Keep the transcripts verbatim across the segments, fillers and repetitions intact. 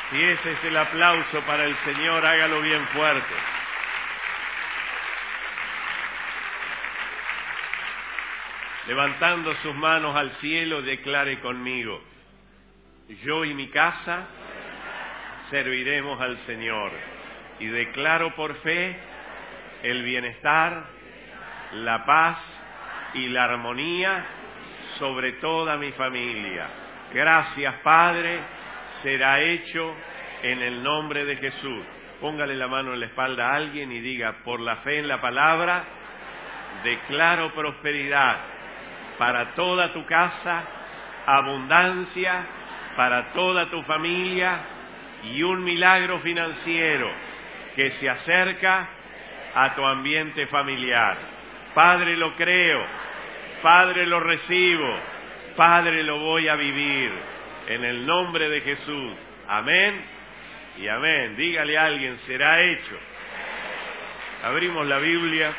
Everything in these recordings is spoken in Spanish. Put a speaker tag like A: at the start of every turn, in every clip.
A: Si ese es el aplauso para el Señor, hágalo bien fuerte. Levantando sus manos al cielo, declare conmigo: yo y mi casa serviremos al Señor. Y declaro por fe el bienestar, la paz y la armonía sobre toda mi familia. Gracias, Padre, será hecho en el nombre de Jesús. Póngale la mano en la espalda a alguien y diga: por la fe en la palabra, declaro prosperidad para toda tu casa, abundancia para toda tu familia y un milagro financiero que se acerca a tu ambiente familiar. Padre, lo creo, Padre, lo recibo, Padre, lo voy a vivir, en el nombre de Jesús. Amén y amén. Dígale a alguien: será hecho. Abrimos la Biblia,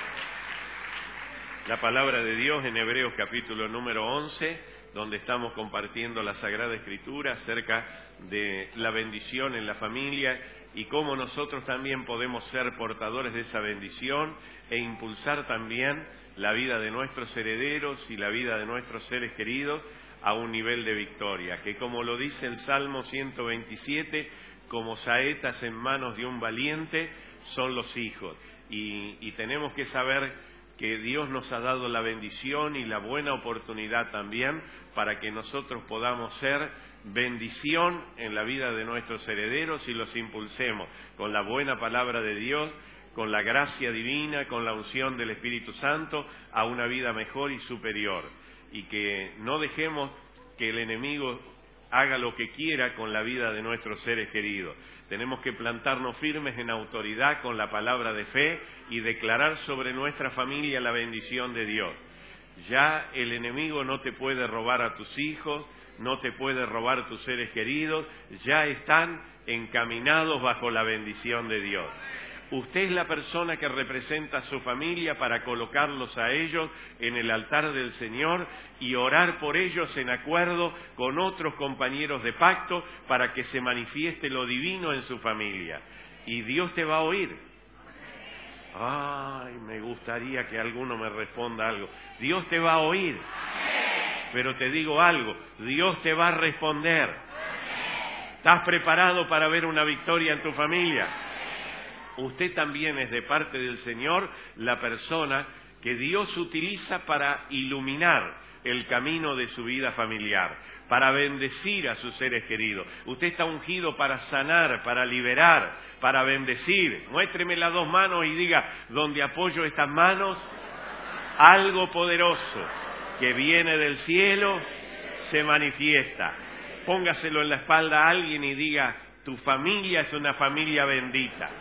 A: la palabra de Dios, en Hebreos capítulo número once, donde estamos compartiendo la Sagrada Escritura acerca de la bendición en la familia y cómo nosotros también podemos ser portadores de esa bendición e impulsar también la vida de nuestros herederos y la vida de nuestros seres queridos a un nivel de victoria, que como lo dice el Salmo ciento veintisiete, como saetas en manos de un valiente son los hijos. Y, y tenemos que saber que Dios nos ha dado la bendición y la buena oportunidad también para que nosotros podamos ser bendición en la vida de nuestros herederos y los impulsemos con la buena palabra de Dios, con la gracia divina, con la unción del Espíritu Santo a una vida mejor y superior. Y que no dejemos que el enemigo haga lo que quiera con la vida de nuestros seres queridos. Tenemos que plantarnos firmes en autoridad con la palabra de fe y declarar sobre nuestra familia la bendición de Dios. Ya el enemigo no te puede robar a tus hijos, no te puede robar tus seres queridos, ya están encaminados bajo la bendición de Dios. Usted es la persona que representa a su familia para colocarlos a ellos en el altar del Señor y orar por ellos en acuerdo con otros compañeros de pacto para que se manifieste lo divino en su familia. Y Dios te va a oír. Ay, me gustaría que alguno me responda algo. Dios te va a oír. Pero te digo algo, Dios te va a responder. ¿Estás preparado para ver una victoria en tu familia? Usted también es de parte del Señor la persona que Dios utiliza para iluminar el camino de su vida familiar, para bendecir a sus seres queridos. Usted está ungido para sanar, para liberar, para bendecir. Muéstreme las dos manos y diga: donde apoyo estas manos, algo poderoso que viene del cielo se manifiesta. Póngaselo en la espalda a alguien y diga: tu familia es una familia bendita.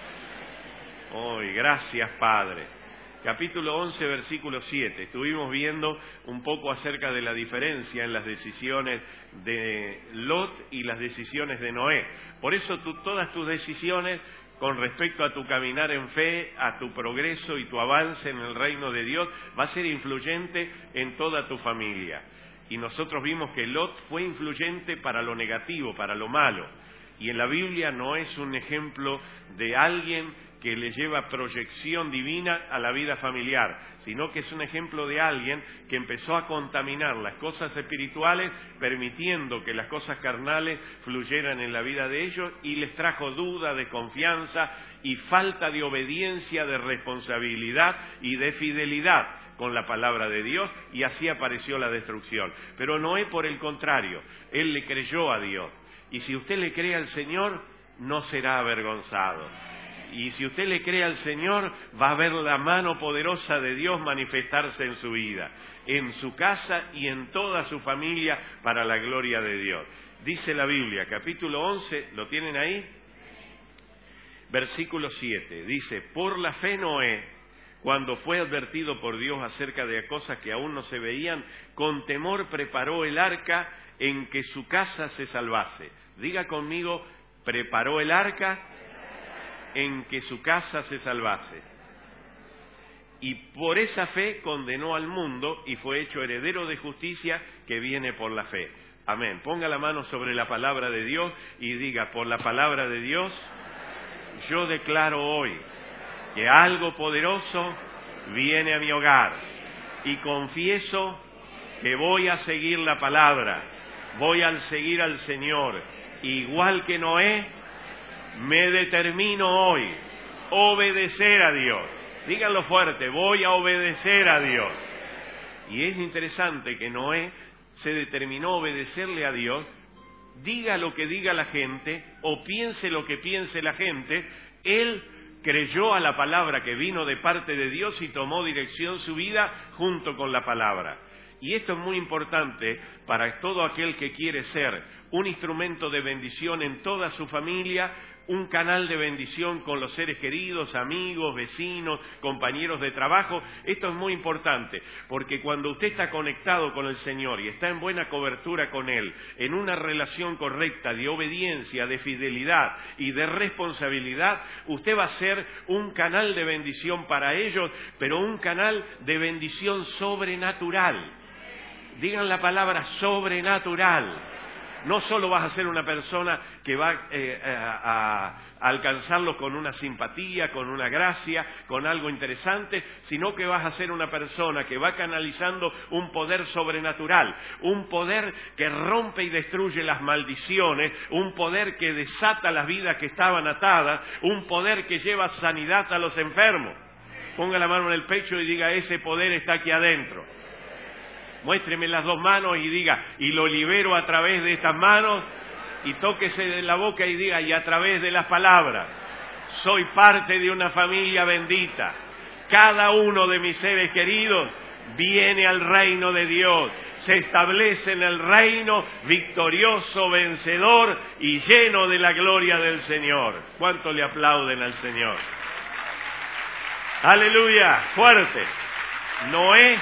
A: Hoy, gracias, Padre. Capítulo once, versículo siete. Estuvimos viendo un poco acerca de la diferencia en las decisiones de Lot y las decisiones de Noé. Por eso tú, todas tus decisiones con respecto a tu caminar en fe, a tu progreso y tu avance en el reino de Dios, va a ser influyente en toda tu familia. Y nosotros vimos que Lot fue influyente para lo negativo, para lo malo. Y en la Biblia no es un ejemplo de alguien que le lleva proyección divina a la vida familiar, sino que es un ejemplo de alguien que empezó a contaminar las cosas espirituales, permitiendo que las cosas carnales fluyeran en la vida de ellos, y les trajo duda, desconfianza y falta de obediencia, de responsabilidad y de fidelidad con la palabra de Dios, y así apareció la destrucción. Pero Noé, por el contrario, él le creyó a Dios, y si usted le cree al Señor, no será avergonzado. Y si usted le cree al Señor, va a ver la mano poderosa de Dios manifestarse en su vida, en su casa y en toda su familia, para la gloria de Dios. Dice la Biblia, capítulo once, ¿lo tienen ahí? Versículo siete, dice: por la fe Noé, cuando fue advertido por Dios acerca de cosas que aún no se veían, con temor preparó el arca en que su casa se salvase. Diga conmigo: preparó el arca en que su casa se salvase. Y por esa fe condenó al mundo y fue hecho heredero de justicia que viene por la fe. Amén. Ponga la mano sobre la palabra de Dios y diga, por la palabra de Dios, yo declaro hoy que algo poderoso viene a mi hogar. Y confieso que voy a seguir la palabra, voy a seguir al Señor. Igual que Noé, me determino hoy obedecer a Dios. Díganlo fuerte, voy a obedecer a Dios. Y es interesante que Noé se determinó a obedecerle a Dios, diga lo que diga la gente o piense lo que piense la gente, él creyó a la palabra que vino de parte de Dios y tomó dirección su vida junto con la palabra. Y esto es muy importante para todo aquel que quiere ser un instrumento de bendición en toda su familia, un canal de bendición con los seres queridos, amigos, vecinos, compañeros de trabajo. Esto es muy importante, porque cuando usted está conectado con el Señor y está en buena cobertura con Él, en una relación correcta de obediencia, de fidelidad y de responsabilidad, usted va a ser un canal de bendición para ellos, pero un canal de bendición sobrenatural. Digan la palabra sobrenatural. No solo vas a ser una persona que va eh, a, a alcanzarlo con una simpatía, con una gracia, con algo interesante, sino que vas a ser una persona que va canalizando un poder sobrenatural, un poder que rompe y destruye las maldiciones, un poder que desata las vidas que estaban atadas, un poder que lleva sanidad a los enfermos. Ponga la mano en el pecho y diga, ese poder está aquí adentro. Muéstreme las dos manos y diga, y lo libero a través de estas manos, y tóquese de la boca y diga, y a través de las palabras. Soy parte de una familia bendita. Cada uno de mis seres queridos viene al reino de Dios. Se establece en el reino victorioso, vencedor y lleno de la gloria del Señor. ¿Cuánto le aplauden al Señor? ¡Aleluya! ¡Fuerte! Noé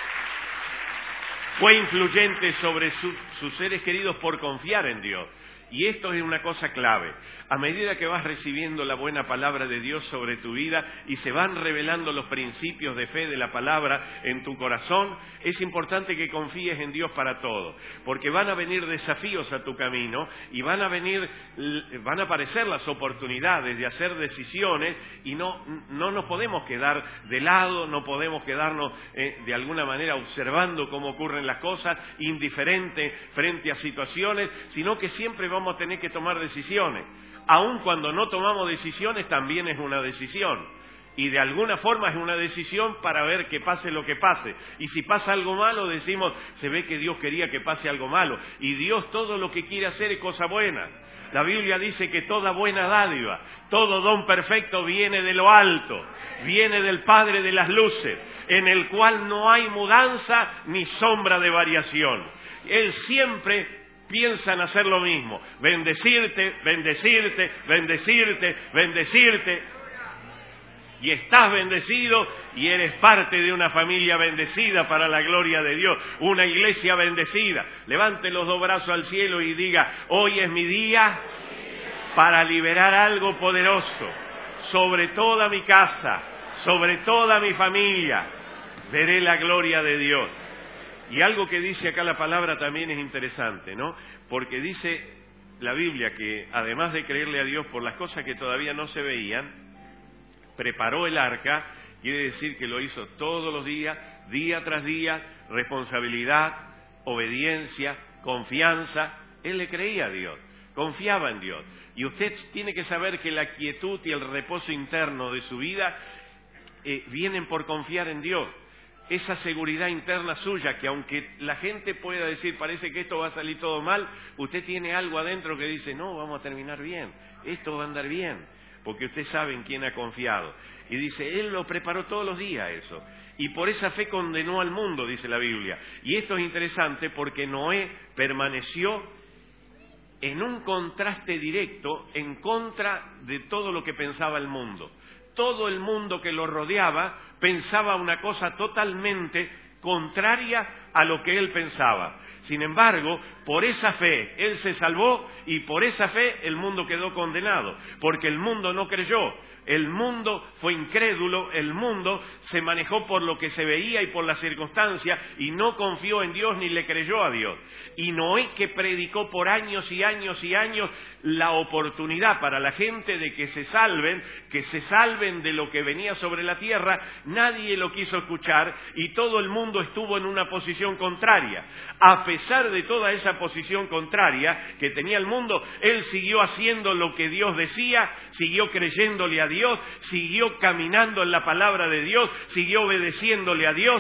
A: fue influyente sobre su, sus seres queridos por confiar en Dios. Y esto es una cosa clave. A medida que vas recibiendo la buena palabra de Dios sobre tu vida y se van revelando los principios de fe de la palabra en tu corazón, es importante que confíes en Dios para todo. Porque van a venir desafíos a tu camino y van a venir, van a aparecer las oportunidades de hacer decisiones y no, no nos podemos quedar de lado, no podemos quedarnos eh, de alguna manera observando cómo ocurren las cosas, indiferentes frente a situaciones, sino que siempre vamos a tener que tomar decisiones. Aun cuando no tomamos decisiones, también es una decisión. Y de alguna forma es una decisión para ver que pase lo que pase. Y si pasa algo malo, decimos, se ve que Dios quería que pase algo malo. Y Dios todo lo que quiere hacer es cosa buena. La Biblia dice que toda buena dádiva, todo don perfecto viene de lo alto, viene del Padre de las luces, en el cual no hay mudanza ni sombra de variación. Él siempre piensa en hacer lo mismo, bendecirte, bendecirte, bendecirte, bendecirte. Y estás bendecido y eres parte de una familia bendecida para la gloria de Dios, una iglesia bendecida. Levante los dos brazos al cielo y diga, hoy es mi día para liberar algo poderoso sobre toda mi casa, sobre toda mi familia. Veré la gloria de Dios. Y algo que dice acá la palabra también es interesante, ¿no? Porque dice la Biblia que además de creerle a Dios por las cosas que todavía no se veían, preparó el arca, quiere decir que lo hizo todos los días, día tras día, responsabilidad, obediencia, confianza. Él le creía a Dios, confiaba en Dios. Y usted tiene que saber que la quietud y el reposo interno de su vida eh, vienen por confiar en Dios. Esa seguridad interna suya, que aunque la gente pueda decir, parece que esto va a salir todo mal, usted tiene algo adentro que dice, no, vamos a terminar bien, esto va a andar bien, porque usted sabe en quién ha confiado. Y dice, Él lo preparó todos los días eso, y por esa fe condenó al mundo, dice la Biblia. Y esto es interesante porque Noé permaneció en un contraste directo en contra de todo lo que pensaba el mundo. Todo el mundo que lo rodeaba pensaba una cosa totalmente contraria a lo que él pensaba. Sin embargo, por esa fe, él se salvó y por esa fe el mundo quedó condenado, porque el mundo no creyó. El mundo fue incrédulo, el mundo se manejó por lo que se veía y por las circunstancias y no confió en Dios ni le creyó a Dios. Y Noé, que predicó por años y años y años la oportunidad para la gente de que se salven, que se salven de lo que venía sobre la tierra, nadie lo quiso escuchar y todo el mundo estuvo en una posición contraria. A pesar de toda esa posición contraria que tenía el mundo, él siguió haciendo lo que Dios decía, siguió creyéndole a Dios. Dios, siguió caminando en la palabra de Dios, siguió obedeciéndole a Dios.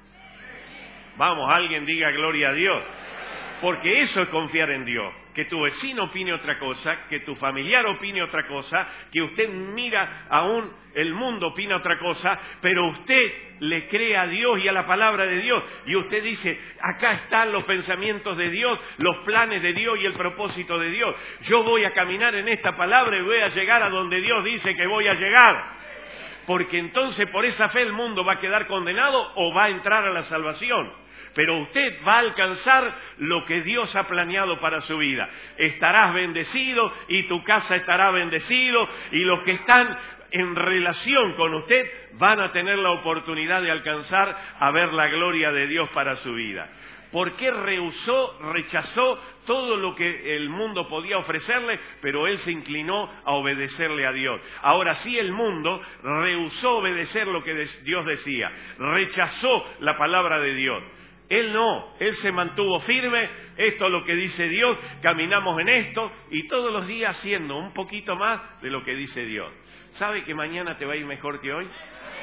A: Vamos, alguien diga gloria a Dios. Porque eso es confiar en Dios. Que tu vecino opine otra cosa, que tu familiar opine otra cosa, que usted mira aún el mundo opina otra cosa, pero usted le cree a Dios y a la palabra de Dios. Y usted dice, acá están los pensamientos de Dios, los planes de Dios y el propósito de Dios. Yo voy a caminar en esta palabra y voy a llegar a donde Dios dice que voy a llegar. Porque entonces por esa fe el mundo va a quedar condenado o va a entrar a la salvación. Pero usted va a alcanzar lo que Dios ha planeado para su vida. Estarás bendecido y tu casa estará bendecido y los que están en relación con usted van a tener la oportunidad de alcanzar a ver la gloria de Dios para su vida. ¿Por qué rehusó, rechazó todo lo que el mundo podía ofrecerle, pero él se inclinó a obedecerle a Dios? Ahora sí, el mundo rehusó obedecer lo que Dios decía, rechazó la palabra de Dios. Él no, él se mantuvo firme, esto es lo que dice Dios, caminamos en esto y todos los días haciendo un poquito más de lo que dice Dios. ¿Sabe que mañana te va a ir mejor que hoy?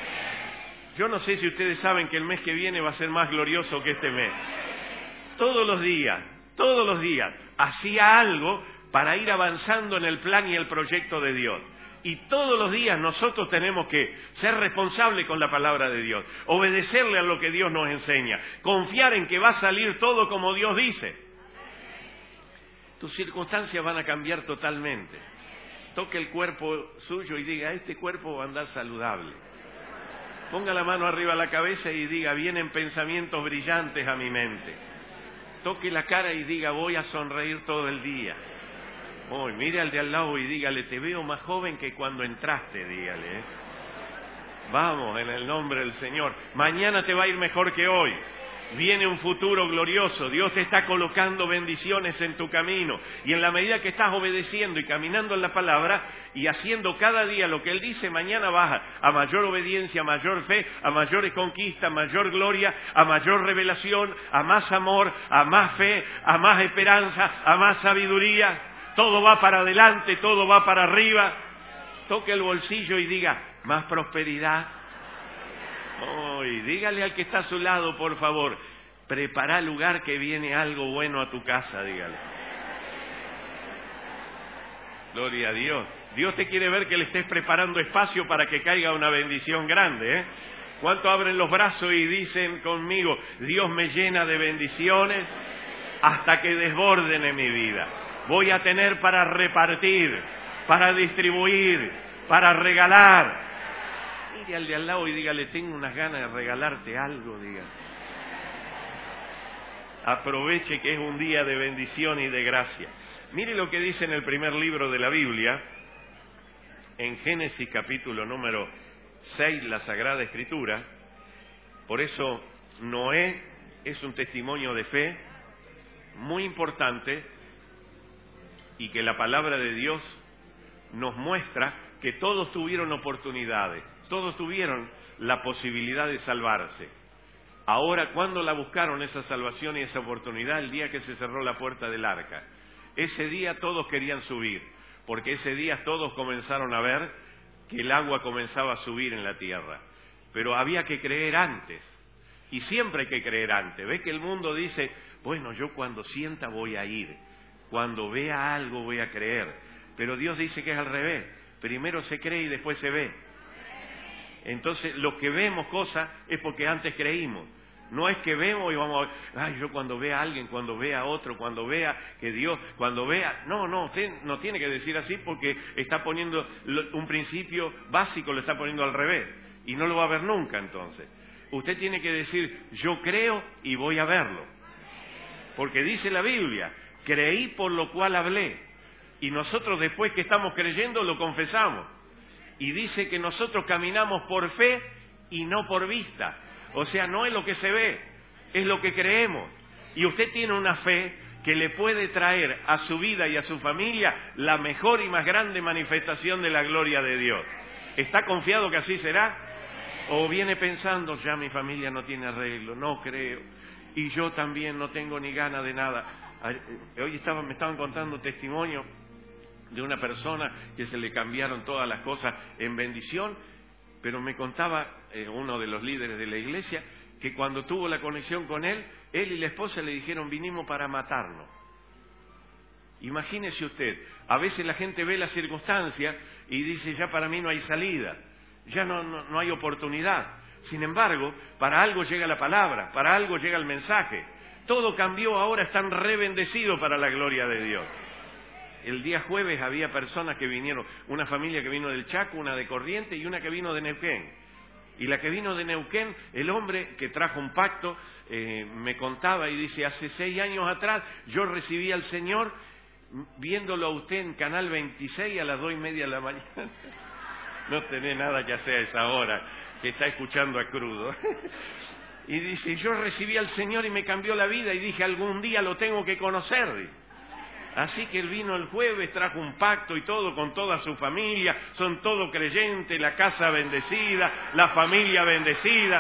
A: Yo no sé si ustedes saben que el mes que viene va a ser más glorioso que este mes. Todos los días, todos los días, hacía algo para ir avanzando en el plan y el proyecto de Dios. Y todos los días nosotros tenemos que ser responsables con la palabra de Dios, obedecerle a lo que Dios nos enseña, confiar en que va a salir todo como Dios dice. Tus circunstancias van a cambiar totalmente. Toque el cuerpo suyo y diga, este cuerpo va a andar saludable. Ponga la mano arriba a la cabeza y diga, vienen pensamientos brillantes a mi mente. Toque la cara y diga, voy a sonreír todo el día. Oh, mire al de al lado y dígale, te veo más joven que cuando entraste, dígale. ¿eh? Vamos, en el nombre del Señor. Mañana te va a ir mejor que hoy. Viene un futuro glorioso. Dios te está colocando bendiciones en tu camino. Y en la medida que estás obedeciendo y caminando en la palabra y haciendo cada día lo que Él dice, mañana vas a mayor obediencia, a mayor fe, a mayores conquistas, a mayor gloria, a mayor revelación, a más amor, a más fe, a más esperanza, a más sabiduría. Todo va para adelante, todo va para arriba. Toque el bolsillo y diga, más prosperidad. Oh, y dígale al que está a su lado, por favor, prepara lugar que viene algo bueno a tu casa, dígale. Gloria a Dios. Dios te quiere ver que le estés preparando espacio para que caiga una bendición grande, ¿eh? ¿Cuánto abren los brazos y dicen conmigo, Dios me llena de bendiciones hasta que desborden en mi vida? Voy a tener para repartir, para distribuir, para regalar. Mire al de al lado y dígale, tengo unas ganas de regalarte algo, dígale. Aproveche que es un día de bendición y de gracia. Mire lo que dice en el primer libro de la Biblia, en Génesis capítulo número seis, la Sagrada Escritura. Por eso Noé es un testimonio de fe muy importante y que la palabra de Dios nos muestra que todos tuvieron oportunidades, todos tuvieron la posibilidad de salvarse. Ahora, ¿cuándo la buscaron esa salvación y esa oportunidad? El día que se cerró la puerta del arca. Ese día todos querían subir, porque ese día todos comenzaron a ver que el agua comenzaba a subir en la tierra. Pero había que creer antes, y siempre hay que creer antes. ¿Ves que el mundo dice, bueno, yo cuando sienta voy a ir, cuando vea algo voy a creer? Pero Dios dice que es al revés, primero se cree y después se ve. Entonces, los que vemos cosas es porque antes creímos. No es que vemos y vamos a ver, ay, yo cuando vea a alguien, cuando vea a otro, cuando vea que Dios, cuando vea... No, no, usted no tiene que decir así porque está poniendo un principio básico, lo está poniendo al revés. Y no lo va a ver nunca entonces. Usted tiene que decir, yo creo y voy a verlo. Porque dice la Biblia, creí por lo cual hablé. Y nosotros después que estamos creyendo lo confesamos. Y dice que nosotros caminamos por fe y no por vista. O sea, no es lo que se ve, es lo que creemos. Y usted tiene una fe que le puede traer a su vida y a su familia la mejor y más grande manifestación de la gloria de Dios. ¿Está confiado que así será? ¿O viene pensando, ya mi familia no tiene arreglo, no creo, y yo también no tengo ni gana de nada? Hoy estaba, me estaban contando testimonio de una persona que se le cambiaron todas las cosas en bendición, pero me contaba eh, uno de los líderes de la iglesia que cuando tuvo la conexión con él, él y la esposa le dijeron, vinimos para matarnos. Imagínese usted, a veces la gente ve la circunstancia y dice, ya para mí no hay salida, ya no, no, no hay oportunidad. Sin embargo, para algo llega la palabra, para algo llega el mensaje. Todo cambió, ahora están re bendecidos para la gloria de Dios. El día jueves había personas que vinieron, una familia que vino del Chaco, una de Corrientes y una que vino de Neuquén. Y la que vino de Neuquén, el hombre que trajo un pacto, eh, me contaba y dice, hace seis años atrás yo recibí al Señor viéndolo a usted en Canal veintiséis a las dos y media de la mañana. No tenés nada que hacer a esa hora, que está escuchando a Crudo. Y dice, yo recibí al Señor y me cambió la vida y dije, algún día lo tengo que conocer. Así que él vino el jueves, trajo un pacto y todo con toda su familia, son todos creyentes, la casa bendecida, la familia bendecida.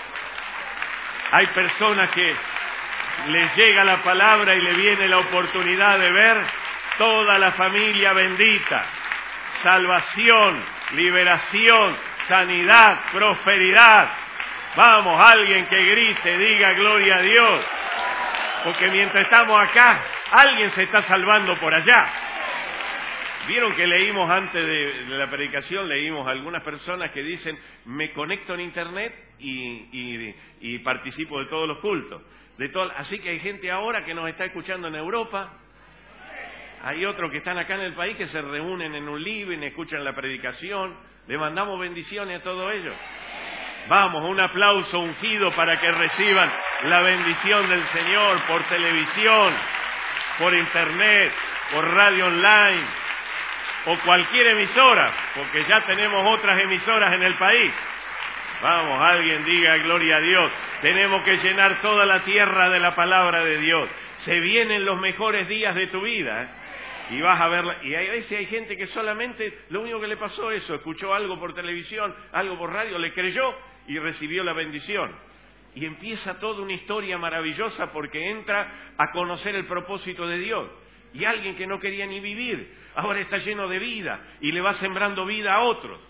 A: Hay personas que les llega la palabra y le viene la oportunidad de ver toda la familia bendita. Salvación, liberación, sanidad, prosperidad. Vamos, alguien que grite, diga gloria a Dios. Porque mientras estamos acá, alguien se está salvando por allá. Vieron que leímos antes de la predicación, leímos a algunas personas que dicen, me conecto en internet y, y, y participo de todos los cultos. De todo, así que hay gente ahora que nos está escuchando en Europa. Hay otros que están acá en el país que se reúnen en un living, escuchan la predicación. Le mandamos bendiciones a todos ellos. Vamos, un aplauso ungido para que reciban la bendición del Señor por televisión, por internet, por radio online o cualquier emisora, porque ya tenemos otras emisoras en el país. Vamos, alguien diga gloria a Dios. Tenemos que llenar toda la tierra de la palabra de Dios. Se vienen los mejores días de tu vida, ¿eh? Y vas a verla. Y a veces hay gente que solamente lo único que le pasó eso, escuchó algo por televisión, algo por radio, le creyó y recibió la bendición. Y empieza toda una historia maravillosa porque entra a conocer el propósito de Dios. Y alguien que no quería ni vivir, ahora está lleno de vida y le va sembrando vida a otros.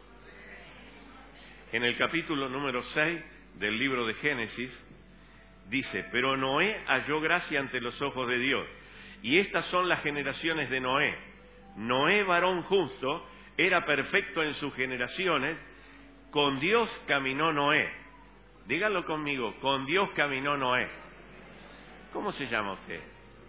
A: En el capítulo número seis del libro de Génesis dice, pero Noé halló gracia ante los ojos de Dios. Y estas son las generaciones de Noé. Noé, varón justo, era perfecto en sus generaciones. Con Dios caminó Noé. Díganlo conmigo, con Dios caminó Noé. ¿Cómo se llama usted?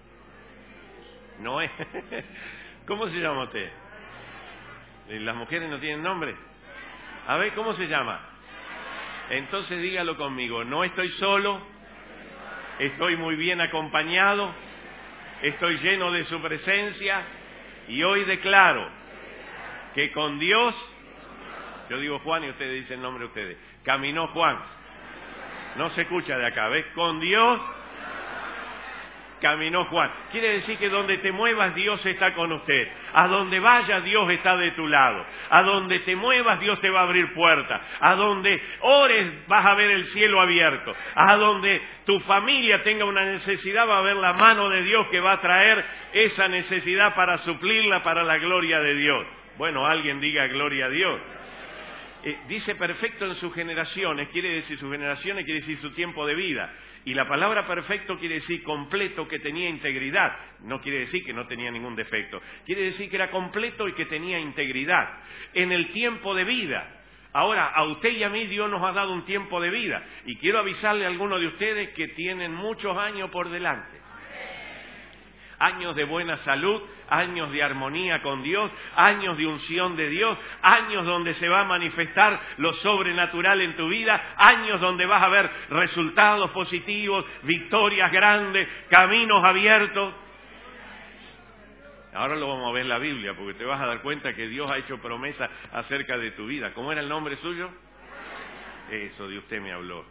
A: Noé. ¿Cómo se llama usted? ¿Las mujeres no tienen nombre? A ver, ¿cómo se llama? Entonces dígalo conmigo, no estoy solo, estoy muy bien acompañado, estoy lleno de su presencia y hoy declaro que con Dios, yo digo Juan y ustedes dicen el nombre de ustedes, caminó Juan. No se escucha de acá, ¿ves? Con Dios caminó Juan. Quiere decir que donde te muevas Dios está con usted. A donde vayas Dios está de tu lado. A donde te muevas Dios te va a abrir puertas. A donde ores vas a ver el cielo abierto. A donde tu familia tenga una necesidad va a ver la mano de Dios que va a traer esa necesidad para suplirla para la gloria de Dios. Bueno, alguien diga gloria a Dios. Eh, dice perfecto en sus generaciones, quiere decir sus generaciones, quiere decir su tiempo de vida. Y la palabra perfecto quiere decir completo, que tenía integridad. No quiere decir que no tenía ningún defecto. Quiere decir que era completo y que tenía integridad. En el tiempo de vida. Ahora, a usted y a mí Dios nos ha dado un tiempo de vida. Y quiero avisarle a algunos de ustedes que tienen muchos años por delante. años de buena salud, años de armonía con Dios, años de unción de Dios, años donde se va a manifestar lo sobrenatural en tu vida, años donde vas a ver resultados positivos, victorias grandes, caminos abiertos. Ahora lo vamos a ver en la Biblia, porque te vas a dar cuenta que Dios ha hecho promesas acerca de tu vida. ¿Cómo era el nombre suyo? Eso, de usted me habló.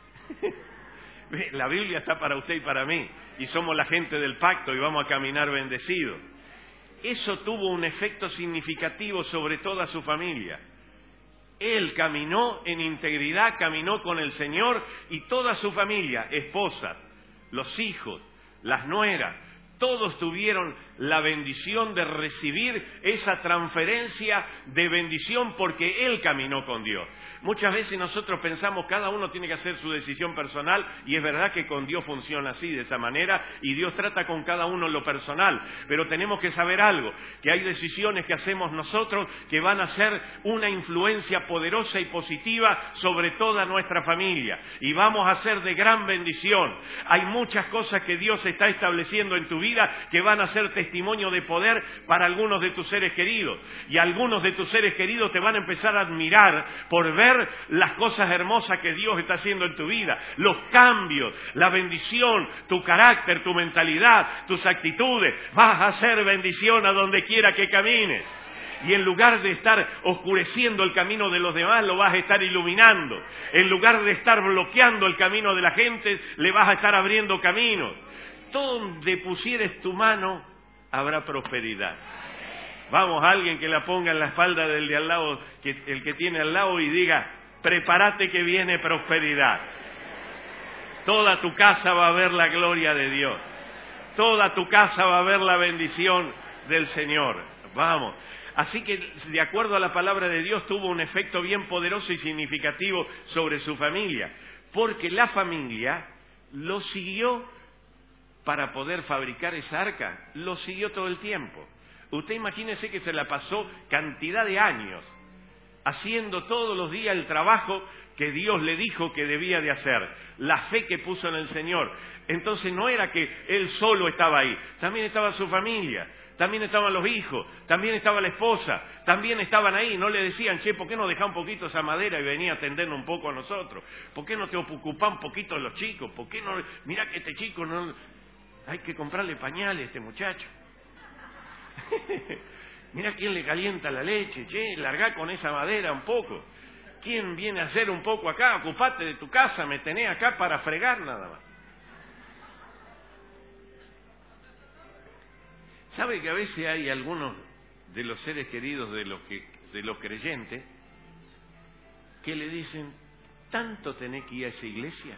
A: La Biblia está para usted y para mí, y somos la gente del pacto y vamos a caminar bendecidos. Eso tuvo un efecto significativo sobre toda su familia. Él caminó en integridad, caminó con el Señor, y toda su familia, esposas, los hijos, las nueras, todos tuvieron la bendición de recibir esa transferencia de bendición porque Él caminó con Dios. Muchas veces nosotros pensamos cada uno tiene que hacer su decisión personal, y es verdad que con Dios funciona así, de esa manera, y Dios trata con cada uno lo personal, pero tenemos que saber algo, que hay decisiones que hacemos nosotros que van a ser una influencia poderosa y positiva sobre toda nuestra familia, y vamos a ser de gran bendición. Hay muchas cosas que Dios está estableciendo en tu vida que van a ser testimonio de poder para algunos de tus seres queridos, y algunos de tus seres queridos te van a empezar a admirar por ver las cosas hermosas que Dios está haciendo en tu vida, los cambios, la bendición, tu carácter, tu mentalidad, tus actitudes. Vas a ser bendición a donde quiera que camines. Y en lugar de estar oscureciendo el camino de los demás, lo vas a estar iluminando. En lugar de estar bloqueando el camino de la gente, le vas a estar abriendo camino. Donde pusieres tu mano, habrá prosperidad. Vamos, a alguien que la ponga en la espalda del de al lado, que, el que tiene al lado, y diga: prepárate que viene prosperidad. Toda tu casa va a ver la gloria de Dios. Toda tu casa va a ver la bendición del Señor. Vamos. Así que, de acuerdo a la palabra de Dios, tuvo un efecto bien poderoso y significativo sobre su familia, porque la familia lo siguió para poder fabricar esa arca. Lo siguió todo el tiempo. Usted imagínese que se la pasó cantidad de años haciendo todos los días el trabajo que Dios le dijo que debía de hacer, la fe que puso en el Señor. Entonces no era que él solo estaba ahí, también estaba su familia, también estaban los hijos, también estaba la esposa, también estaban ahí. No le decían: che, ¿por qué no dejás un poquito esa madera y venía a atendernos un poco a nosotros? ¿Por qué no te ocupás un poquito de los chicos? ¿Por qué no? Mirá que este chico no... hay que comprarle pañales a este muchacho. Mira quién le calienta la leche, che, largá con esa madera un poco. ¿Quién viene a hacer un poco acá? Ocupate de tu casa, me tenés acá para fregar nada más. ¿Sabe que a veces hay algunos de los seres queridos de los, que, de los creyentes que le dicen: ¿tanto tenés que ir a esa iglesia?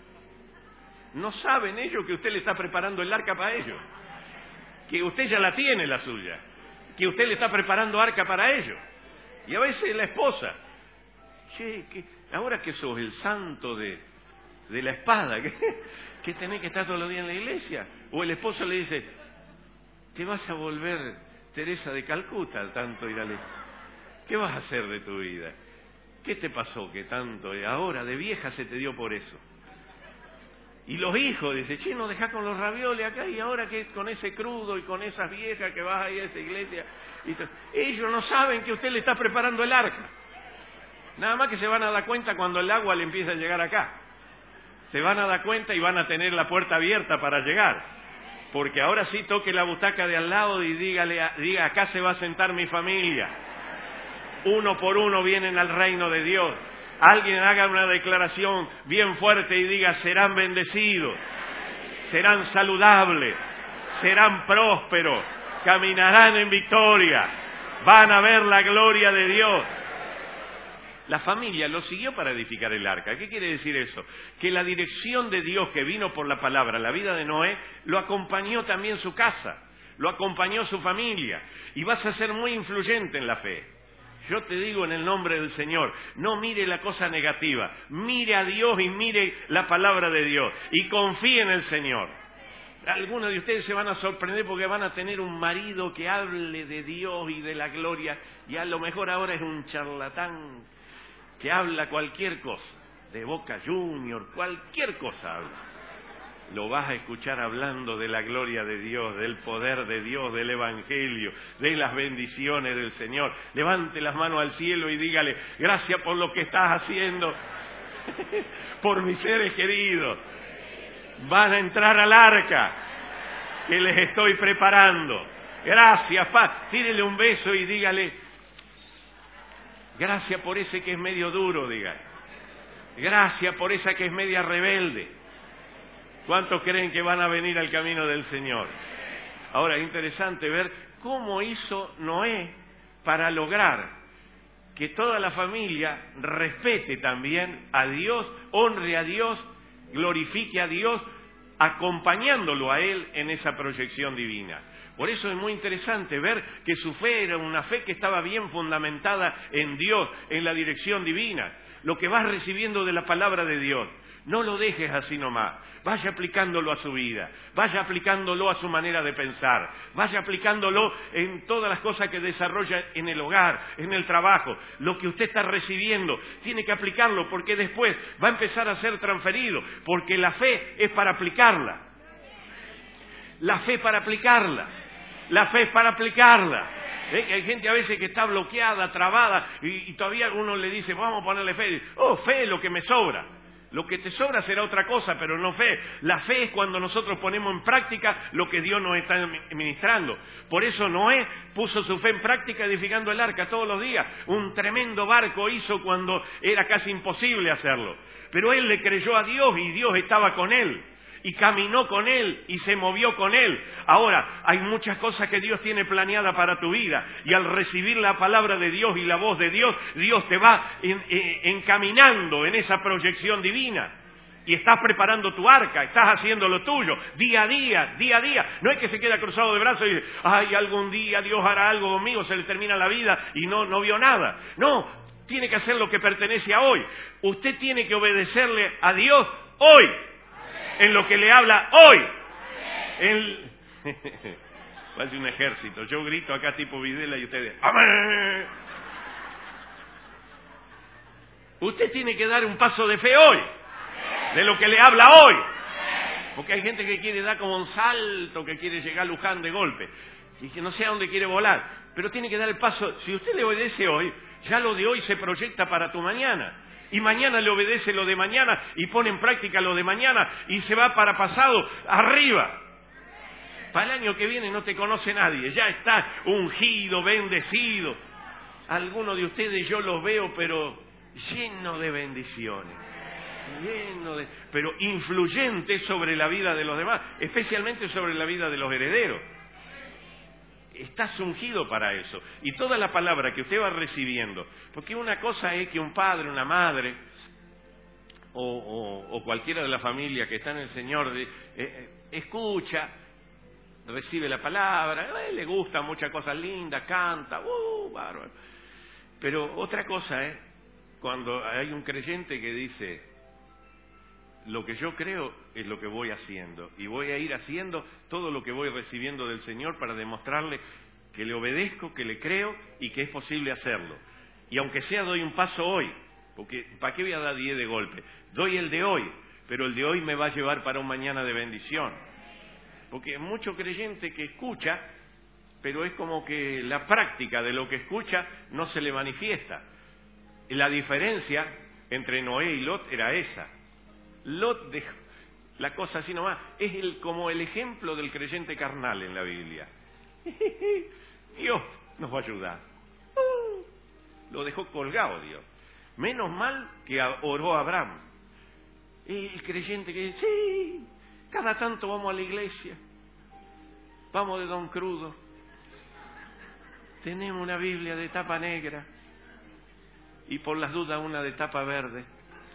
A: No saben ellos que usted le está preparando el arca para ellos, que usted ya la tiene, la suya, que usted le está preparando arca para ellos. Y a veces la esposa: che, que ahora que sos el santo de, de la espada, que, que tenés que estar todos los días en la iglesia. O el esposo le dice: te vas a volver Teresa de Calcuta tanto ir a la iglesia. ¿Qué vas a hacer de tu vida? ¿Qué te pasó que tanto ahora de vieja se te dio por eso? Y los hijos dicen: che, no dejá con los ravioles acá, y ahora que con ese crudo y con esas viejas que vas ahí a esa iglesia. Y ellos no saben que usted le está preparando el arca. Nada más que se van a dar cuenta cuando el agua le empieza a llegar acá. Se van a dar cuenta y van a tener la puerta abierta para llegar. Porque ahora sí, toque la butaca de al lado y dígale, diga: acá se va a sentar mi familia. Uno por uno vienen al reino de Dios. Alguien haga una declaración bien fuerte y diga: serán bendecidos, serán saludables, serán prósperos, caminarán en victoria, van a ver la gloria de Dios. La familia lo siguió para edificar el arca. ¿Qué quiere decir eso? Que la dirección de Dios que vino por la palabra, la vida de Noé, lo acompañó también su casa, lo acompañó su familia, y vas a ser muy influyente en la fe. Yo te digo en el nombre del Señor, no mire la cosa negativa, mire a Dios y mire la palabra de Dios y confíe en el Señor. Algunos de ustedes se van a sorprender porque van a tener un marido que hable de Dios y de la gloria, y a lo mejor ahora es un charlatán que habla cualquier cosa, de Boca Junior, cualquier cosa habla. lo vas a escuchar hablando de la gloria de Dios, del poder de Dios, del Evangelio, de las bendiciones del Señor. Levante las manos al cielo y dígale, gracias por lo que estás haciendo, por mis seres queridos. Van a entrar al arca que les estoy preparando. Gracias, Padre. Tírele un beso y dígale, gracias por ese que es medio duro, dígale. Gracias por esa que es media rebelde. ¿Cuántos creen que van a venir al camino del Señor? Ahora, es interesante ver cómo hizo Noé para lograr que toda la familia respete también a Dios, honre a Dios, glorifique a Dios, acompañándolo a Él en esa proyección divina. Por eso es muy interesante ver que su fe era una fe que estaba bien fundamentada en Dios, en la dirección divina. Lo que vas recibiendo de la palabra de Dios, no lo dejes así nomás. Vaya aplicándolo a su vida, vaya aplicándolo a su manera de pensar, vaya aplicándolo en todas las cosas que desarrolla en el hogar, en el trabajo. Lo que usted está recibiendo, tiene que aplicarlo porque después va a empezar a ser transferido, porque la fe es para aplicarla. La fe para aplicarla. La fe es para aplicarla. ¿Eh? Que hay gente a veces que está bloqueada, trabada, y, y todavía uno le dice, vamos a ponerle fe. Oh, fe es lo que me sobra. Lo que te sobra será otra cosa, pero no fe. La fe es cuando nosotros ponemos en práctica lo que Dios nos está ministrando. Por eso Noé puso su fe en práctica edificando el arca todos los días. Un tremendo barco hizo cuando era casi imposible hacerlo. Pero él le creyó a Dios y Dios estaba con él. Y caminó con Él y se movió con Él. Ahora, hay muchas cosas que Dios tiene planeada para tu vida. Y al recibir la palabra de Dios y la voz de Dios, Dios te va en, en, encaminando en esa proyección divina. Y estás preparando tu arca, estás haciendo lo tuyo, día a día, día a día. No es que se queda cruzado de brazos y dice, ay, algún día Dios hará algo conmigo, se le termina la vida y no, no vio nada. No, tiene que hacer lo que pertenece a hoy. Usted tiene que obedecerle a Dios hoy. En lo que le habla hoy. En... Parece un ejército. Yo grito acá tipo Videla y ustedes ¡amén! Usted tiene que dar un paso de fe hoy. De lo que le habla hoy. Porque hay gente que quiere dar como un salto, que quiere llegar a Luján de golpe. Y que no sé a dónde quiere volar. Pero tiene que dar el paso. Si usted le obedece hoy, ya lo de hoy se proyecta para tu mañana. Y mañana le obedece lo de mañana y pone en práctica lo de mañana y se va para pasado arriba. Para el año que viene no te conoce nadie, ya está ungido, bendecido. Algunos de ustedes yo los veo, pero lleno de bendiciones, lleno de, pero influyente sobre la vida de los demás, especialmente sobre la vida de los herederos. Estás ungido para eso. Y toda la palabra que usted va recibiendo, porque una cosa es que un padre, una madre, o, o, o cualquiera de la familia que está en el Señor, eh, eh, escucha, recibe la palabra, eh, le gustan muchas cosas lindas, canta, uh, bárbaro. Pero otra cosa es cuando hay un creyente que dice, lo que yo creo es lo que voy haciendo. Y voy a ir haciendo todo lo que voy recibiendo del Señor para demostrarle que le obedezco, que le creo y que es posible hacerlo. Y aunque sea doy un paso hoy, porque ¿para qué voy a dar diez de golpe? Doy el de hoy, pero el de hoy me va a llevar para un mañana de bendición. Porque hay mucho creyente que escucha, pero es como que la práctica de lo que escucha no se le manifiesta. La diferencia entre Noé y Lot era esa. Lot dejó la cosa así nomás. Es el, como el ejemplo del creyente carnal en la Biblia. Dios nos va a ayudar. Uh, lo dejó colgado Dios. Menos mal que oró Abraham. El creyente que dice, sí, cada tanto vamos a la iglesia. Vamos de Don Crudo. Tenemos una Biblia de tapa negra. Y por las dudas una de tapa verde.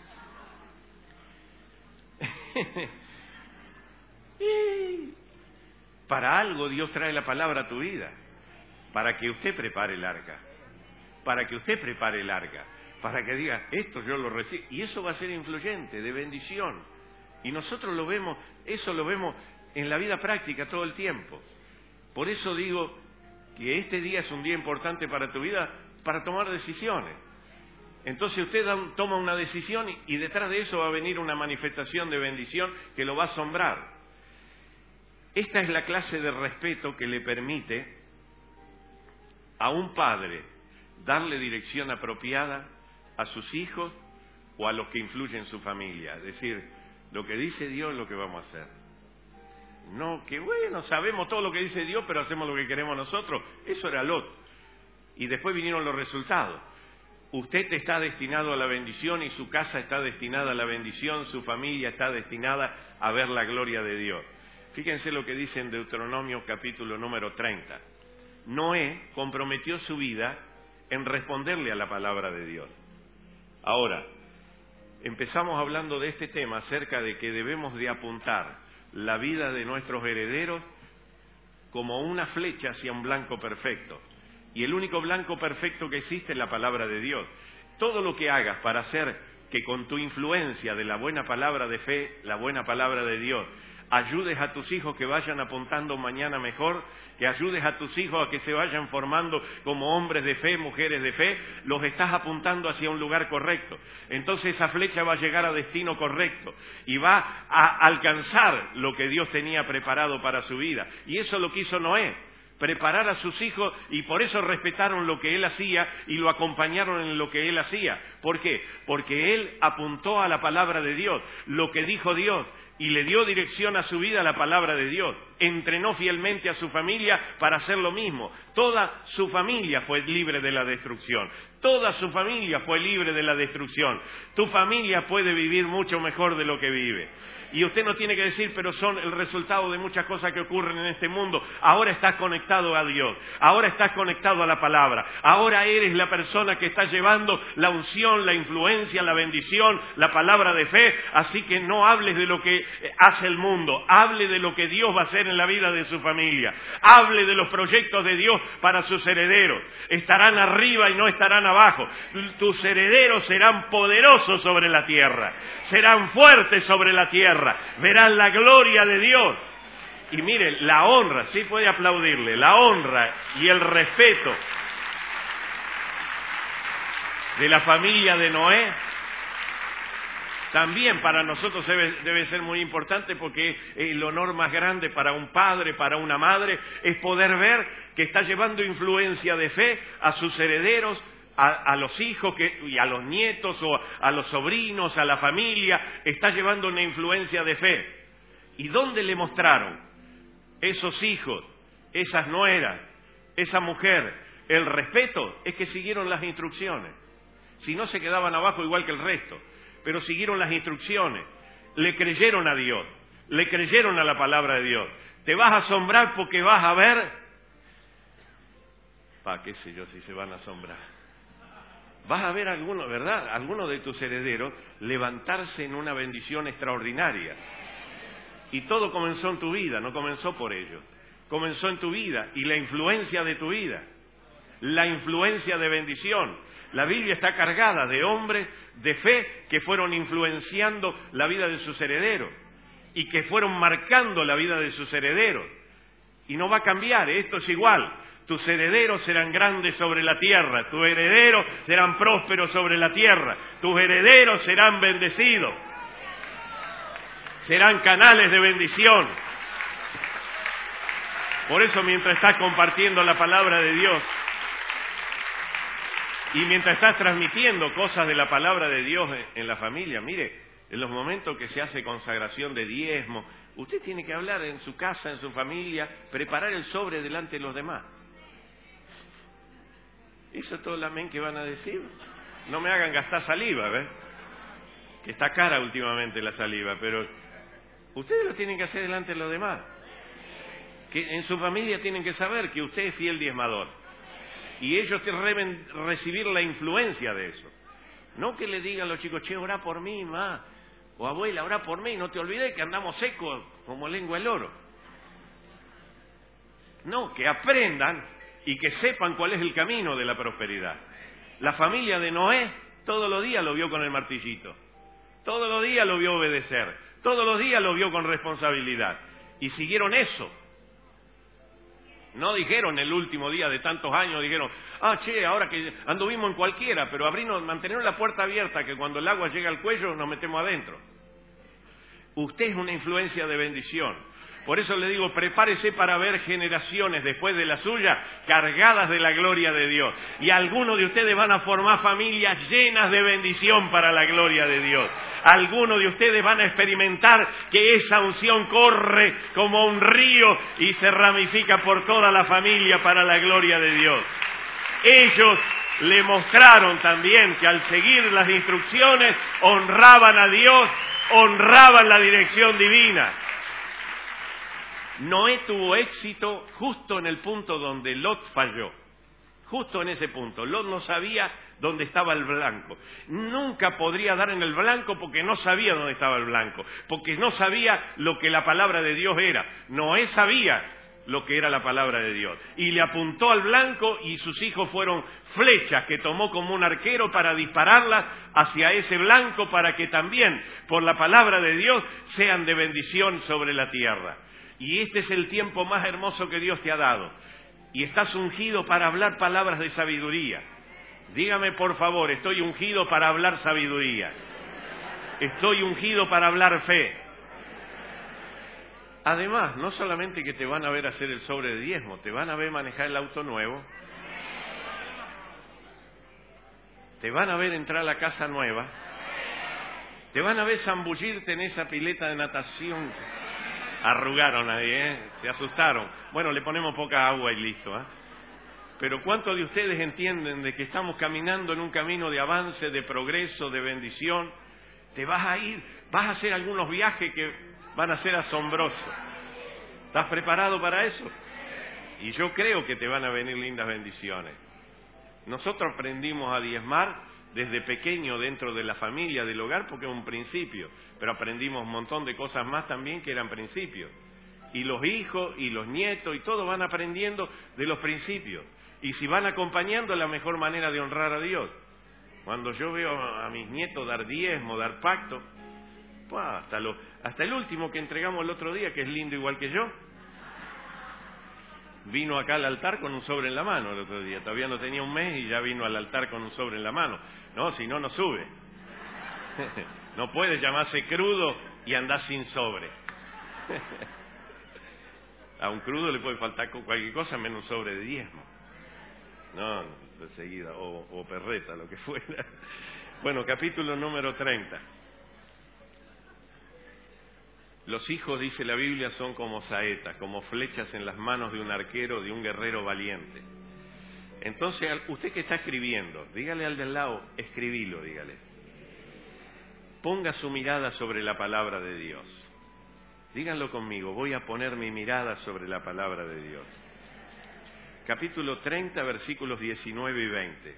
A: Y para algo Dios trae la palabra a tu vida, para que usted prepare el arca, para que usted prepare el arca, para que diga, esto yo lo recibo, y eso va a ser influyente, de bendición, y nosotros lo vemos, eso lo vemos en la vida práctica todo el tiempo. Por eso digo que este día es un día importante para tu vida, para tomar decisiones. Entonces usted da un, toma una decisión y, y detrás de eso va a venir una manifestación de bendición que lo va a asombrar. Esta es la clase de respeto que le permite a un padre darle dirección apropiada a sus hijos o a los que influyen en su familia. Es decir, lo que dice Dios es lo que vamos a hacer. No que, bueno, sabemos todo lo que dice Dios, pero hacemos lo que queremos nosotros. Eso era Lot. Y después vinieron los resultados. Usted está destinado a la bendición y su casa está destinada a la bendición, su familia está destinada a ver la gloria de Dios. Fíjense lo que dice en Deuteronomio capítulo número treinta. Noé comprometió su vida en responderle a la palabra de Dios. Ahora, empezamos hablando de este tema acerca de que debemos de apuntar la vida de nuestros herederos como una flecha hacia un blanco perfecto. Y el único blanco perfecto que existe es la palabra de Dios. Todo lo que hagas para hacer que con tu influencia de la buena palabra de fe, la buena palabra de Dios, ayudes a tus hijos que vayan apuntando mañana mejor, que ayudes a tus hijos a que se vayan formando como hombres de fe, mujeres de fe, los estás apuntando hacia un lugar correcto. Entonces esa flecha va a llegar a destino correcto y va a alcanzar lo que Dios tenía preparado para su vida. Y eso lo quiso Noé, preparar a sus hijos, y por eso respetaron lo que él hacía y lo acompañaron en lo que él hacía. ¿Por qué? Porque él apuntó a la palabra de Dios, lo que dijo Dios, y le dio dirección a su vida a la palabra de Dios. Entrenó fielmente a su familia para hacer lo mismo. Toda su familia fue libre de la destrucción. Toda su familia fue libre de la destrucción. Tu familia puede vivir mucho mejor de lo que vive. Y usted no tiene que decir, pero son el resultado de muchas cosas que ocurren en este mundo. Ahora estás conectado a Dios. Ahora estás conectado a la palabra. Ahora eres la persona que está llevando la unción, la influencia, la bendición, la palabra de fe. Así que no hables de lo que hace el mundo. Hable de lo que Dios va a hacer en la vida de su familia. Hable de los proyectos de Dios para sus herederos. Estarán arriba y no estarán abajo. Tus herederos serán poderosos sobre la tierra. Serán fuertes sobre la tierra. Verán la gloria de Dios. Y mire, la honra, sí puede aplaudirle, la honra y el respeto de la familia de Noé también para nosotros debe, debe ser muy importante, porque el honor más grande para un padre, para una madre, es poder ver que está llevando influencia de fe a sus herederos, A, a los hijos que, y a los nietos o a los sobrinos, a la familia, está llevando una influencia de fe. ¿Y dónde le mostraron esos hijos, esas nueras, esa mujer el respeto? Es que siguieron las instrucciones. Si no, se quedaban abajo igual que el resto, pero siguieron las instrucciones, le creyeron a Dios, le creyeron a la palabra de Dios. Te vas a asombrar porque vas a ver, pa, qué sé yo si se van a asombrar. Vas a ver a algunos, ¿verdad? Algunos de tus herederos levantarse en una bendición extraordinaria. Y todo comenzó en tu vida, no comenzó por ellos. Comenzó en tu vida y la influencia de tu vida. La influencia de bendición. La Biblia está cargada de hombres de fe que fueron influenciando la vida de sus herederos y que fueron marcando la vida de sus herederos. Y no va a cambiar, esto es igual. Tus herederos serán grandes sobre la tierra, tus herederos serán prósperos sobre la tierra, tus herederos serán bendecidos, serán canales de bendición. Por eso, mientras estás compartiendo la palabra de Dios y mientras estás transmitiendo cosas de la palabra de Dios en la familia, mire, en los momentos que se hace consagración de diezmo, usted tiene que hablar en su casa, en su familia, preparar el sobre delante de los demás. Eso es todo el amén que van a decir. No me hagan gastar saliva, ¿ves? Que está cara últimamente la saliva, pero ustedes lo tienen que hacer delante de los demás. Que en su familia tienen que saber que usted es fiel diezmador. Y ellos deben recibir la influencia de eso. No que le digan a los chicos, che, orá por mí, ma. O abuela, orá por mí. No te olvides que andamos secos como lengua del oro. No, que aprendan y que sepan cuál es el camino de la prosperidad. La familia de Noé todos los días lo vio con el martillito. Todos los días lo vio obedecer. Todos los días lo vio con responsabilidad. Y siguieron eso. No dijeron el último día de tantos años, dijeron, ah, che, ahora que anduvimos en cualquiera, pero abrimos, mantener la puerta abierta, que cuando el agua llega al cuello nos metemos adentro. Usted es una influencia de bendición. Por eso le digo, prepárese para ver generaciones después de la suya cargadas de la gloria de Dios. Y algunos de ustedes van a formar familias llenas de bendición para la gloria de Dios. Algunos de ustedes van a experimentar que esa unción corre como un río y se ramifica por toda la familia para la gloria de Dios. Ellos le mostraron también que al seguir las instrucciones honraban a Dios, honraban la dirección divina. Noé tuvo éxito justo en el punto donde Lot falló. Justo en ese punto. Lot no sabía dónde estaba el blanco. Nunca podría dar en el blanco porque no sabía dónde estaba el blanco. Porque no sabía lo que la palabra de Dios era. Noé sabía lo que era la palabra de Dios. Y le apuntó al blanco y sus hijos fueron flechas que tomó como un arquero para dispararlas hacia ese blanco para que también, por la palabra de Dios, sean de bendición sobre la tierra. Y este es el tiempo más hermoso que Dios te ha dado. Y estás ungido para hablar palabras de sabiduría. Dígame por favor, estoy ungido para hablar sabiduría. Estoy ungido para hablar fe. Además, no solamente que te van a ver hacer el sobre de diezmo, te van a ver manejar el auto nuevo. Te van a ver entrar a la casa nueva. Te van a ver zambullirte en esa pileta de natación. Arrugaron ahí, ¿eh? Se asustaron. Bueno, le ponemos poca agua y listo, ¿eh? Pero ¿cuántos de ustedes entienden de que estamos caminando en un camino de avance, de progreso, de bendición? Te vas a ir, vas a hacer algunos viajes que van a ser asombrosos. ¿Estás preparado para eso? Y yo creo que te van a venir lindas bendiciones. Nosotros aprendimos a diezmar desde pequeño dentro de la familia, del hogar, porque es un principio, pero aprendimos un montón de cosas más también que eran principios. Y los hijos y los nietos y todos van aprendiendo de los principios. Y si van acompañando, es la mejor manera de honrar a Dios. Cuando yo veo a mis nietos dar diezmo, dar pacto, pues hasta, lo, hasta el último que entregamos el otro día, que es lindo igual que yo, vino acá al altar con un sobre en la mano el otro día. Todavía no tenía un mes y ya vino al altar con un sobre en la mano. No, si no, no sube. No puede llamarse crudo y andar sin sobre. A un crudo le puede faltar cualquier cosa menos un sobre de diezmo. No, de seguida, o, o perreta, lo que fuera. Bueno, capítulo número treinta. Los hijos, dice la Biblia, son como saetas, como flechas en las manos de un arquero, de un guerrero valiente. Entonces, usted que está escribiendo, dígale al del lado, escribilo, dígale. Ponga su mirada sobre la palabra de Dios. Díganlo conmigo, voy a poner mi mirada sobre la palabra de Dios. Capítulo treinta, versículos diecinueve y veinte.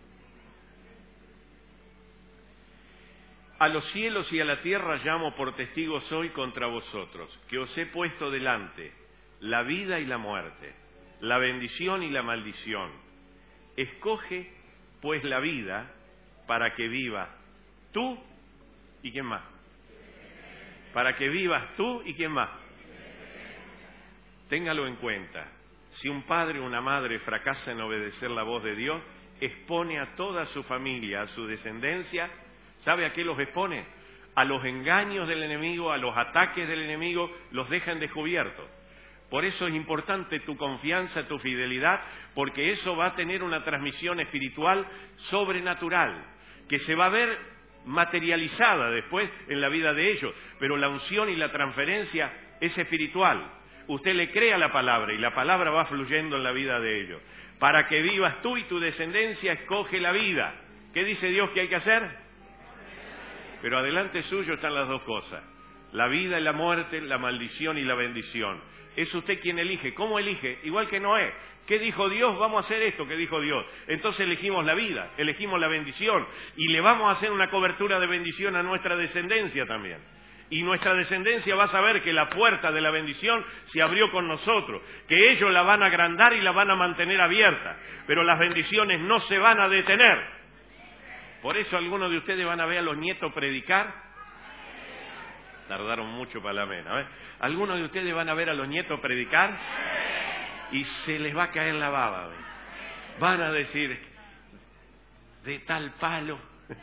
A: A los cielos y a la tierra llamo por testigos hoy contra vosotros, que os he puesto delante la vida y la muerte, la bendición y la maldición. Escoge, pues, la vida para que viva tú y quién más. Para que vivas tú y quién más. Téngalo en cuenta. Si un padre o una madre fracasa en obedecer la voz de Dios, expone a toda su familia, a su descendencia. ¿Sabe a qué los expone? A los engaños del enemigo, a los ataques del enemigo, los dejan descubiertos. Por eso es importante tu confianza, tu fidelidad, porque eso va a tener una transmisión espiritual sobrenatural, que se va a ver materializada después en la vida de ellos, pero la unción y la transferencia es espiritual. Usted le cree a la palabra y la palabra va fluyendo en la vida de ellos. Para que vivas tú y tu descendencia, escoge la vida. ¿Qué dice Dios que hay que hacer? Pero adelante suyo están las dos cosas. La vida y la muerte, la maldición y la bendición. Es usted quien elige. ¿Cómo elige? Igual que Noé. ¿Qué dijo Dios? Vamos a hacer esto que dijo Dios. Entonces elegimos la vida, elegimos la bendición. Y le vamos a hacer una cobertura de bendición a nuestra descendencia también. Y nuestra descendencia va a saber que la puerta de la bendición se abrió con nosotros, que ellos la van a agrandar y la van a mantener abierta, pero las bendiciones no se van a detener. Por eso algunos de ustedes van a ver a los nietos predicar. Tardaron mucho para la mena, ¿eh? Algunos de ustedes van a ver a los nietos predicar y se les va a caer la baba. Van a decir, de tal palo.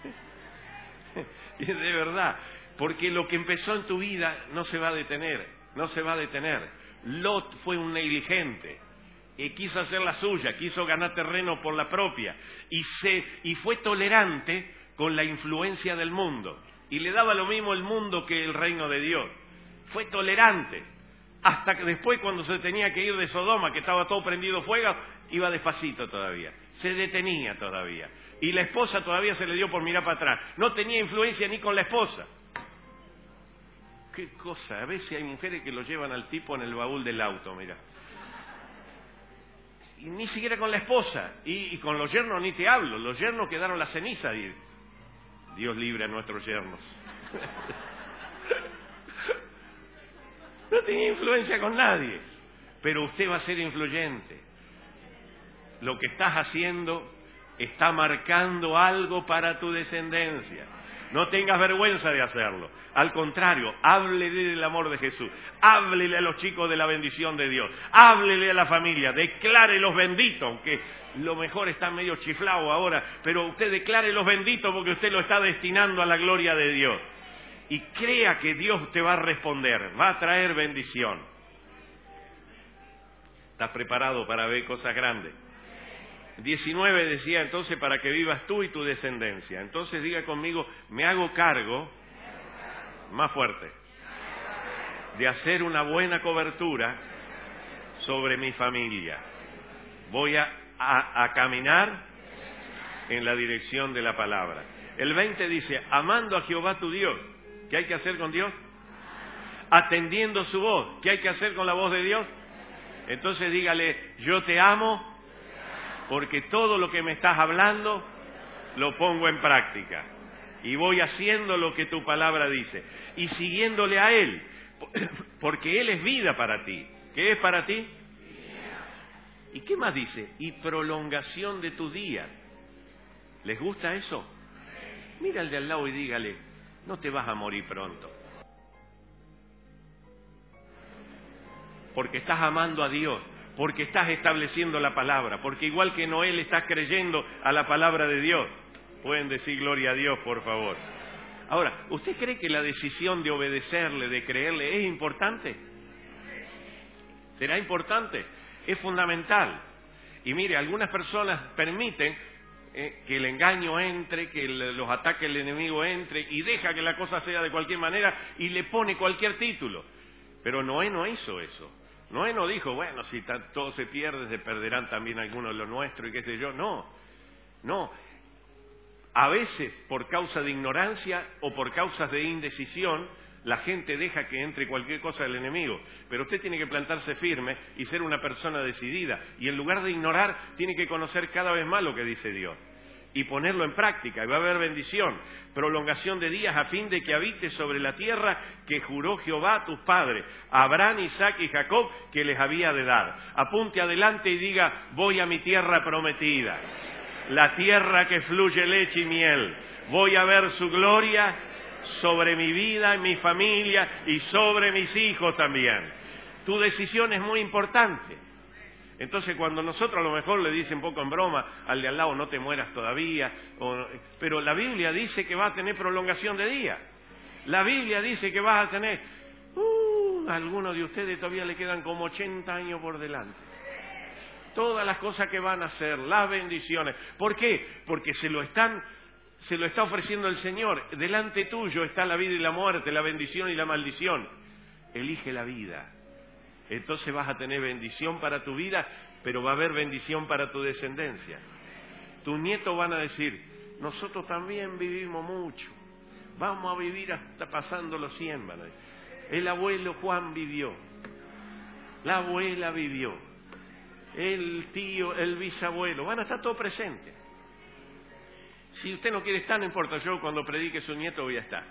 A: Y de verdad, porque lo que empezó en tu vida no se va a detener, no se va a detener. Lot fue un negligente. Y quiso hacer la suya, quiso ganar terreno por la propia, y, se, y fue tolerante con la influencia del mundo, y le daba lo mismo el mundo que el reino de Dios. Fue tolerante, hasta que después cuando se tenía que ir de Sodoma, que estaba todo prendido fuego, iba despacito todavía, se detenía todavía, y la esposa todavía se le dio por mirar para atrás, no tenía influencia ni con la esposa. Qué cosa, a veces hay mujeres que lo llevan al tipo en el baúl del auto, mira. Y ni siquiera con la esposa, y, y con los yernos ni te hablo, los yernos quedaron la ceniza. Y Dios libre a nuestros yernos. No tenía influencia con nadie, pero usted va a ser influyente. Lo que estás haciendo está marcando algo para tu descendencia. No tengas vergüenza de hacerlo. Al contrario, háblele del amor de Jesús. Háblele a los chicos de la bendición de Dios. Háblele a la familia. Declare los benditos, aunque lo mejor está medio chiflado ahora, pero usted declare los benditos porque usted lo está destinando a la gloria de Dios. Y crea que Dios te va a responder, va a traer bendición. ¿Estás preparado para ver cosas grandes? diecinueve decía entonces para que vivas tú y tu descendencia. Entonces diga conmigo, me hago cargo, más fuerte, de hacer una buena cobertura sobre mi familia. Voy a, a, a caminar en la dirección de la palabra. El veinte dice, amando a Jehová tu Dios. ¿Qué hay que hacer con Dios? Atendiendo su voz. ¿Qué hay que hacer con la voz de Dios? Entonces dígale, yo te amo porque todo lo que me estás hablando lo pongo en práctica y voy haciendo lo que tu palabra dice y siguiéndole a Él, porque Él es vida para ti. ¿Qué es para ti? ¿Y qué más dice? Y prolongación de tu día. ¿Les gusta eso? Mira al de al lado y dígale, no te vas a morir pronto, porque estás amando a Dios, porque estás estableciendo la palabra, porque igual que Noé le estás creyendo a la palabra de Dios. Pueden decir gloria a Dios, por favor. Ahora, ¿usted cree que la decisión de obedecerle, de creerle, es importante? ¿Será importante? Es fundamental. Y mire, algunas personas permiten eh, que el engaño entre, que el, los ataques del enemigo entre, y deja que la cosa sea de cualquier manera, y le pone cualquier título. Pero Noé no hizo eso. Noé no dijo, bueno, si todo se pierde, se perderán también algunos de los nuestros y qué sé yo. No, no. A veces, por causa de ignorancia o por causas de indecisión, la gente deja que entre cualquier cosa del enemigo. Pero usted tiene que plantarse firme y ser una persona decidida. Y en lugar de ignorar, tiene que conocer cada vez más lo que dice Dios. Y ponerlo en práctica, y va a haber bendición, prolongación de días a fin de que habites sobre la tierra que juró Jehová a tus padres, Abraham, Isaac y Jacob, que les había de dar. Apunte adelante y diga, voy a mi tierra prometida, la tierra que fluye leche y miel. Voy a ver su gloria sobre mi vida, mi familia y sobre mis hijos también. Tu decisión es muy importante. Entonces cuando nosotros a lo mejor le dicen un poco en broma al de al lado, no te mueras todavía, o, pero la Biblia dice que vas a tener prolongación de día. La Biblia dice que vas a tener, uh, a algunos de ustedes todavía le quedan como ochenta años por delante. Todas las cosas que van a hacer, las bendiciones. ¿Por qué? Porque se lo están, se lo está ofreciendo el Señor. Delante tuyo está la vida y la muerte, la bendición y la maldición. Elige la vida. Entonces vas a tener bendición para tu vida, pero va a haber bendición para tu descendencia. Tus nietos van a decir, nosotros también vivimos mucho, vamos a vivir hasta pasando los cien. Van a decir. El abuelo Juan vivió, la abuela vivió, el tío, el bisabuelo, van a estar todos presentes. Si usted no quiere estar, no importa, yo cuando predique su nieto voy a estar.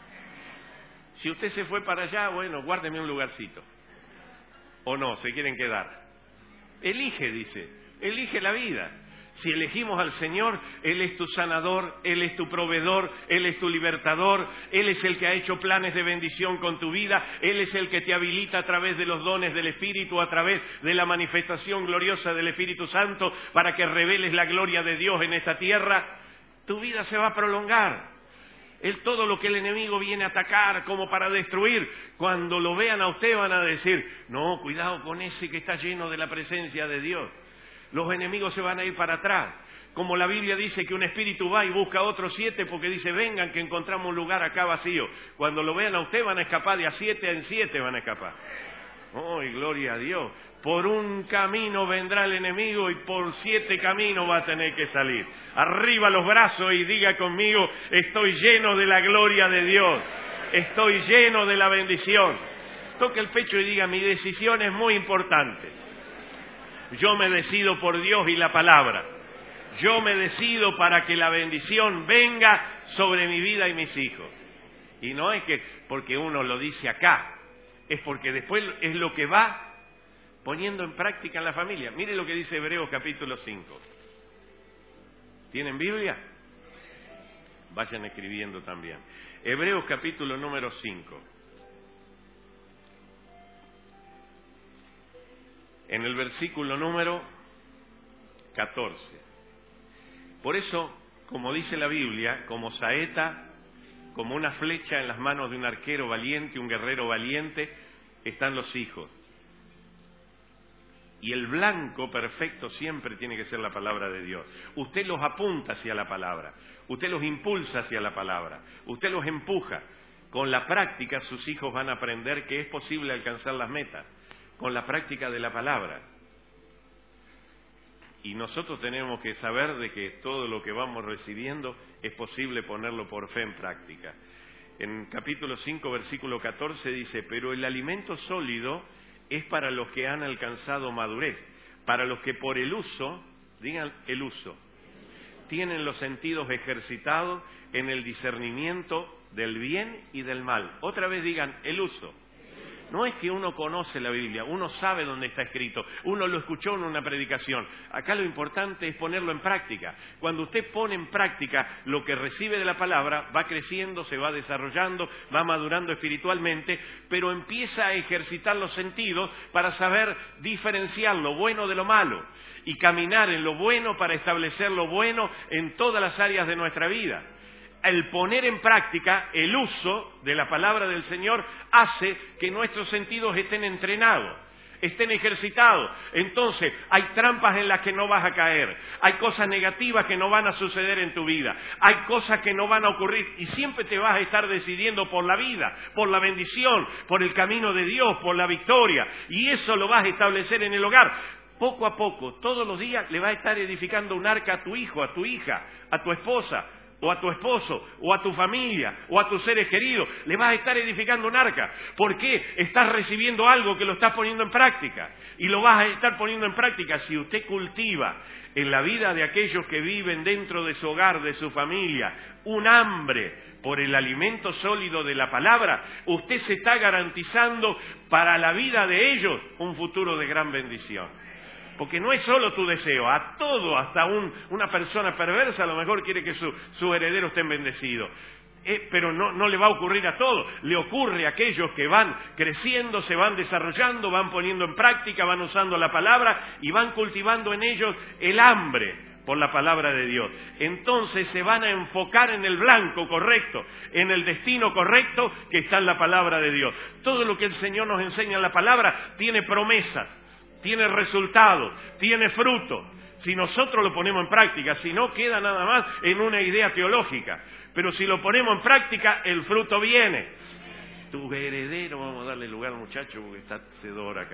A: Si usted se fue para allá, bueno, guárdeme un lugarcito. ¿O no? ¿Se quieren quedar? Elige, dice. Elige la vida. Si elegimos al Señor, Él es tu sanador, Él es tu proveedor, Él es tu libertador, Él es el que ha hecho planes de bendición con tu vida, Él es el que te habilita a través de los dones del Espíritu, a través de la manifestación gloriosa del Espíritu Santo, para que reveles la gloria de Dios en esta tierra. Tu vida se va a prolongar. El, todo lo que el enemigo viene a atacar como para destruir, cuando lo vean a usted van a decir, no, cuidado con ese que está lleno de la presencia de Dios. Los enemigos se van a ir para atrás. Como la Biblia dice que un espíritu va y busca a otros siete porque dice, vengan que encontramos un lugar acá vacío. Cuando lo vean a usted van a escapar, de a siete en siete van a escapar. ¡Oh, y gloria a Dios! Por un camino vendrá el enemigo y por siete caminos va a tener que salir. Arriba los brazos y diga conmigo, estoy lleno de la gloria de Dios. Estoy lleno de la bendición. Toque el pecho y diga, mi decisión es muy importante. Yo me decido por Dios y la palabra. Yo me decido para que la bendición venga sobre mi vida y mis hijos. Y no es que porque uno lo dice acá, es porque después es lo que va poniendo en práctica en la familia. Mire lo que dice Hebreos capítulo cinco. ¿Tienen Biblia? Vayan escribiendo también. Hebreos capítulo número cinco. En el versículo número catorce. Por eso, como dice la Biblia, como saeta, como una flecha en las manos de un arquero valiente, un guerrero valiente, están los hijos. Y el blanco perfecto siempre tiene que ser la palabra de Dios. Usted los apunta hacia la palabra, usted los impulsa hacia la palabra, usted los empuja. Con la práctica sus hijos van a aprender que es posible alcanzar las metas, con la práctica de la palabra. Y nosotros tenemos que saber de que todo lo que vamos recibiendo es posible ponerlo por fe en práctica. En capítulo cinco, versículo catorce dice, pero el alimento sólido es para los que han alcanzado madurez, para los que por el uso, digan el uso, tienen los sentidos ejercitados en el discernimiento del bien y del mal. Otra vez digan el uso. No es que uno conoce la Biblia, uno sabe dónde está escrito, uno lo escuchó en una predicación. Acá lo importante es ponerlo en práctica. Cuando usted pone en práctica lo que recibe de la palabra, va creciendo, se va desarrollando, va madurando espiritualmente, pero empieza a ejercitar los sentidos para saber diferenciar lo bueno de lo malo y caminar en lo bueno para establecer lo bueno en todas las áreas de nuestra vida. El poner en práctica el uso de la palabra del Señor hace que nuestros sentidos estén entrenados, estén ejercitados. Entonces, hay trampas en las que no vas a caer, hay cosas negativas que no van a suceder en tu vida, hay cosas que no van a ocurrir y siempre te vas a estar decidiendo por la vida, por la bendición, por el camino de Dios, por la victoria. Y eso lo vas a establecer en el hogar. Poco a poco, todos los días le vas a estar edificando un arca a tu hijo, a tu hija, a tu esposa, o a tu esposo, o a tu familia, o a tus seres queridos. Le vas a estar edificando un arca. ¿Por qué? Estás recibiendo algo que lo estás poniendo en práctica. Y lo vas a estar poniendo en práctica si usted cultiva en la vida de aquellos que viven dentro de su hogar, de su familia, un hambre por el alimento sólido de la palabra. Usted se está garantizando para la vida de ellos un futuro de gran bendición. Porque no es solo tu deseo, a todo, hasta un, una persona perversa a lo mejor quiere que su, su heredero esté bendecido. Eh, pero no, no le va a ocurrir a todos, le ocurre a aquellos que van creciendo, se van desarrollando, van poniendo en práctica, van usando la palabra y van cultivando en ellos el hambre por la palabra de Dios. Entonces se van a enfocar en el blanco correcto, en el destino correcto que está en la palabra de Dios. Todo lo que el Señor nos enseña en la palabra tiene promesas, tiene resultado, tiene fruto. Si nosotros lo ponemos en práctica, si no queda nada más en una idea teológica. Pero si lo ponemos en práctica, el fruto viene. Tu heredero, vamos a darle lugar al muchacho porque está cedor acá.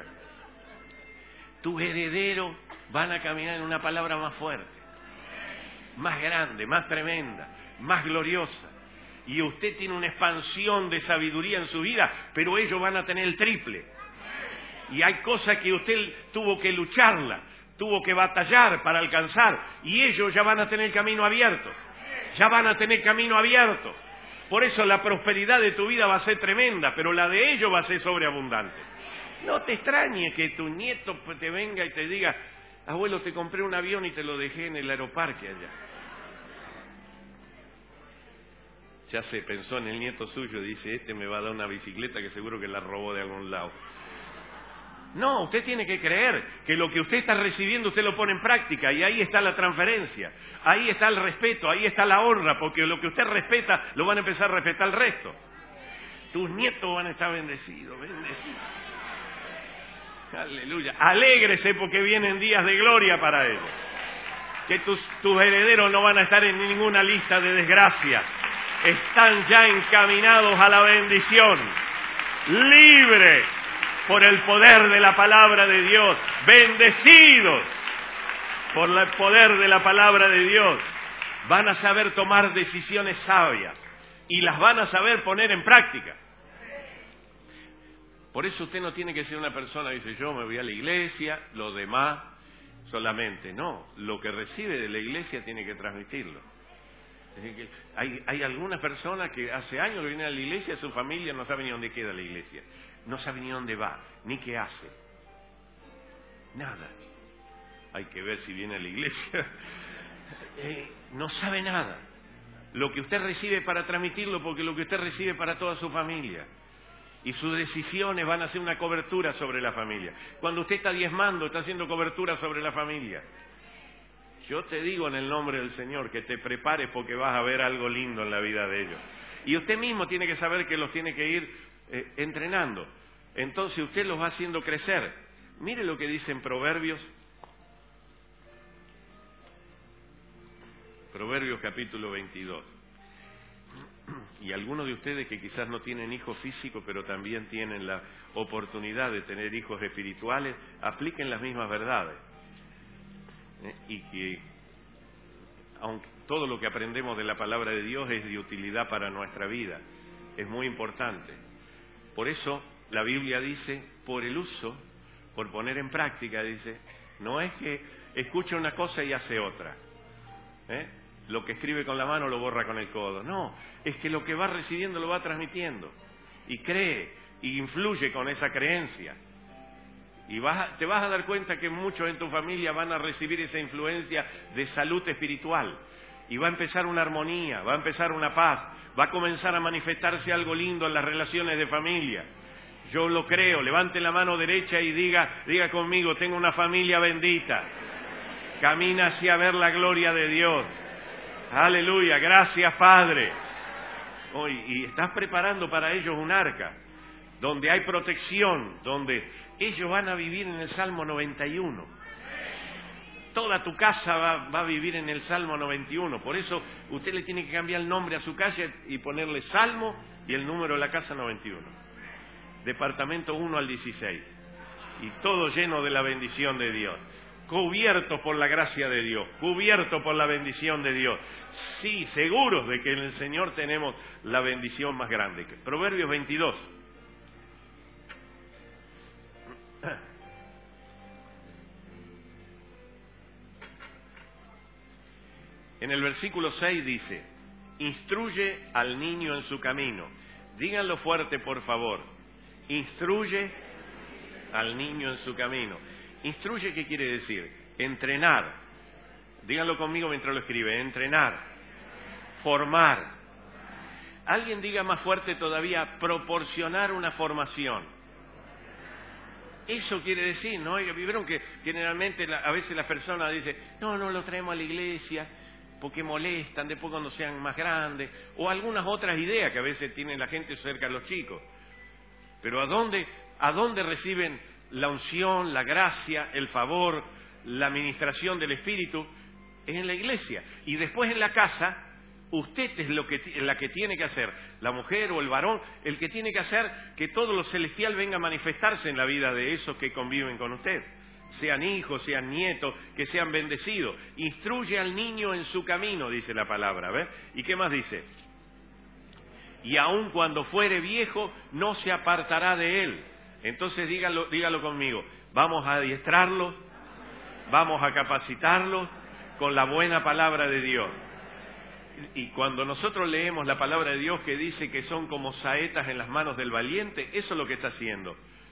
A: Tu heredero van a caminar en una palabra más fuerte, más grande, más tremenda, más gloriosa. Y usted tiene una expansión de sabiduría en su vida, pero ellos van a tener el triple. Y hay cosas que usted tuvo que lucharla, tuvo que batallar para alcanzar, y ellos ya van a tener camino abierto, ya van a tener camino abierto. Por eso la prosperidad de tu vida va a ser tremenda, pero la de ellos va a ser sobreabundante. No te extrañe que tu nieto te venga y te diga, Abuelo, te compré un avión y te lo dejé en el aeroparque allá. Ya se pensó en el nieto suyo, dice, este me va a dar una bicicleta que seguro que la robó de algún lado. No, usted tiene que creer que lo que usted está recibiendo usted lo pone en práctica y ahí está la transferencia, ahí está el respeto, ahí está la honra, porque lo que usted respeta lo van a empezar a respetar el resto. Tus nietos van a estar bendecidos, bendecidos. Aleluya. Alégrese porque vienen días de gloria para ellos. Que tus, tus herederos no van a estar en ninguna lista de desgracia. Están ya encaminados a la bendición. Libres por el poder de la palabra de Dios. Bendecidos por el poder de la palabra de Dios. Van a saber tomar decisiones sabias y las van a saber poner en práctica. Por eso usted no tiene que ser una persona que dice, yo me voy a la iglesia, lo demás solamente. No, lo que recibe de la iglesia tiene que transmitirlo. Hay, hay algunas personas que hace años que vienen a la iglesia, su familia no sabe ni dónde queda la iglesia, no sabe ni dónde va, ni qué hace. Nada. Hay que ver si viene a la iglesia. eh, no sabe nada. Lo que usted recibe para transmitirlo, porque lo que usted recibe para toda su familia. Y sus decisiones van a ser una cobertura sobre la familia. Cuando usted está diezmando, está haciendo cobertura sobre la familia. Yo te digo en el nombre del Señor que te prepares porque vas a ver algo lindo en la vida de ellos. Y usted mismo tiene que saber que los tiene que ir eh, entrenando. Entonces usted los va haciendo crecer. Mire lo que dice en Proverbios. Proverbios capítulo veintidós. Y algunos de ustedes que quizás no tienen hijos físicos, pero también tienen la oportunidad de tener hijos espirituales, apliquen las mismas verdades. ¿Eh? Y que, aunque todo lo que aprendemos de la palabra de Dios es de utilidad para nuestra vida, es muy importante. Por eso la Biblia dice, por el uso, por poner en práctica, dice, no es que escucha una cosa y hace otra. ¿Eh? Lo que escribe con la mano lo borra con el codo. No, es que lo que va recibiendo lo va transmitiendo. Y cree, y influye con esa creencia. Y vas a, te vas a dar cuenta que muchos en tu familia van a recibir esa influencia de salud espiritual. Y va a empezar una armonía, va a empezar una paz, va a comenzar a manifestarse algo lindo en las relaciones de familia. Yo lo creo, levante la mano derecha y diga, diga conmigo, tengo una familia bendita. Camina hacia ver la gloria de Dios. Aleluya, gracias Padre. Oh, y, y estás preparando para ellos un arca, donde hay protección, donde ellos van a vivir en el Salmo noventa y uno. Toda tu casa va, va a vivir en el Salmo noventa y uno. Por eso usted le tiene que cambiar el nombre a su calle y ponerle Salmo y el número de la casa noventa y uno. Departamento uno al dieciséis. Y todo lleno de la bendición de Dios. Cubiertos por la gracia de Dios, cubiertos por la bendición de Dios. Sí, seguros de que en el Señor tenemos la bendición más grande. Proverbios veintidós. En el versículo seis dice, instruye al niño en su camino. Díganlo fuerte, por favor. Instruye al niño en su camino. Instruye, ¿qué quiere decir? Entrenar. Díganlo conmigo mientras lo escribe. Entrenar. Formar. Alguien diga más fuerte todavía, proporcionar una formación. Eso quiere decir, ¿no? Vieron que generalmente a veces las personas dicen, no, no lo traemos a la iglesia porque molestan después cuando sean más grandes, o algunas otras ideas que a veces tiene la gente cerca de los chicos. Pero ¿a dónde, a dónde reciben la unción, la gracia, el favor, la administración del Espíritu? Es en la iglesia. Y después en la casa, usted es lo que, la que tiene que hacer, la mujer o el varón, el que tiene que hacer que todo lo celestial venga a manifestarse en la vida de esos que conviven con usted. Sean hijos, sean nietos, que sean bendecidos. Instruye al niño en su camino, dice la palabra, ¿ves? ¿Y qué más dice? Y aun cuando fuere viejo, no se apartará de él. Entonces dígalo, dígalo conmigo, vamos a adiestrarlos, vamos a capacitarlos con la buena palabra de Dios. Y cuando nosotros leemos la palabra de Dios que dice que son como saetas en las manos del valiente, eso es lo que está haciendo.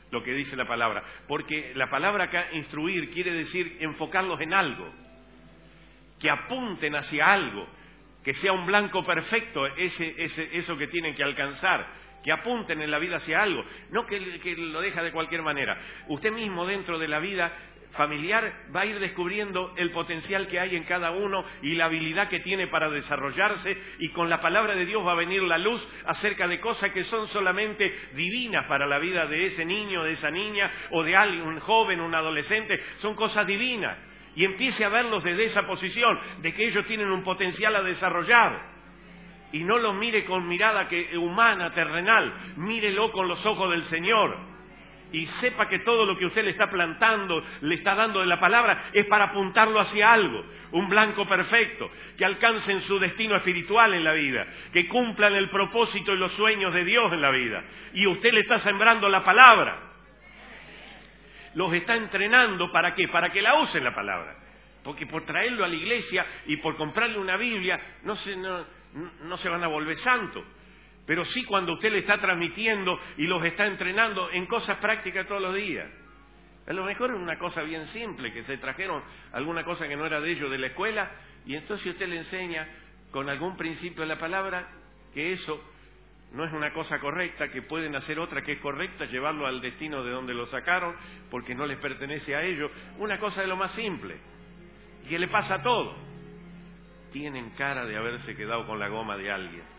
A: lo que dice la palabra. Porque la palabra acá, instruir, quiere decir enfocarlos en algo. Que apunten hacia algo. Que sea un blanco perfecto ese, ese, eso que tienen que alcanzar. Que apunten en la vida hacia algo. No que, que lo deja de cualquier manera. Usted mismo dentro de la vida familiar va a ir descubriendo el potencial que hay en cada uno y la habilidad que tiene para desarrollarse, y con la palabra de Dios va a venir la luz acerca de cosas que son solamente divinas para la vida de ese niño, de esa niña o de alguien, un joven, un adolescente. Son cosas divinas, y empiece a verlos desde esa posición de que ellos tienen un potencial a desarrollar, y no los mire con mirada que, humana, terrenal. Mírelo con los ojos del Señor. Y sepa que todo lo que usted le está plantando, le está dando de la palabra, es para apuntarlo hacia algo, un blanco perfecto, que alcancen su destino espiritual en la vida, que cumplan el propósito y los sueños de Dios en la vida. Y usted le está sembrando la palabra. Los está entrenando, ¿para qué? Para que la usen la palabra. Porque por traerlo a la iglesia y por comprarle una Biblia, no se, no, no se van a volver santos. Pero sí cuando usted le está transmitiendo y los está entrenando en cosas prácticas todos los días. A lo mejor es una cosa bien simple, que se trajeron alguna cosa que no era de ellos de la escuela, y entonces usted le enseña con algún principio de la palabra que eso no es una cosa correcta, que pueden hacer otra que es correcta, llevarlo al destino de donde lo sacaron, porque no les pertenece a ellos. Una cosa de lo más simple, y que le pasa a todo. Tienen cara de haberse quedado con la goma de alguien.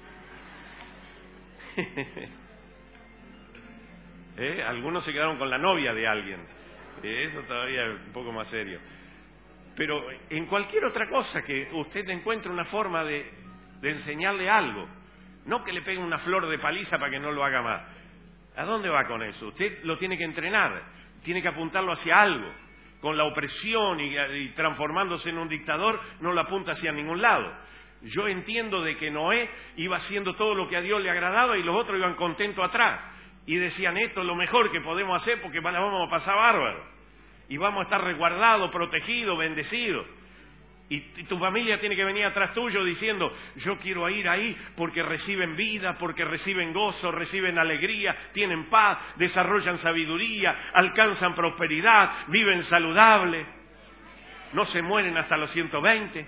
A: ¿Eh? Algunos se quedaron con la novia de alguien. Eso todavía es un poco más serio. Pero en cualquier otra cosa que usted encuentre una forma de, de enseñarle algo, no que le pegue una flor de paliza para que no lo haga más. ¿A dónde va con eso? Usted lo tiene que entrenar, tiene que apuntarlo hacia algo. Con la opresión y, y transformándose en un dictador, no lo apunta hacia ningún lado. Yo entiendo de que Noé iba haciendo todo lo que a Dios le agradaba y los otros iban contentos atrás. Y decían, esto es lo mejor que podemos hacer porque la vamos a pasar bárbaro. Y vamos a estar resguardados, protegidos, bendecidos. Y, y tu familia tiene que venir atrás tuyo diciendo, yo quiero ir ahí porque reciben vida, porque reciben gozo, reciben alegría, tienen paz, desarrollan sabiduría, alcanzan prosperidad, viven saludables, no se mueren hasta los ciento veinte.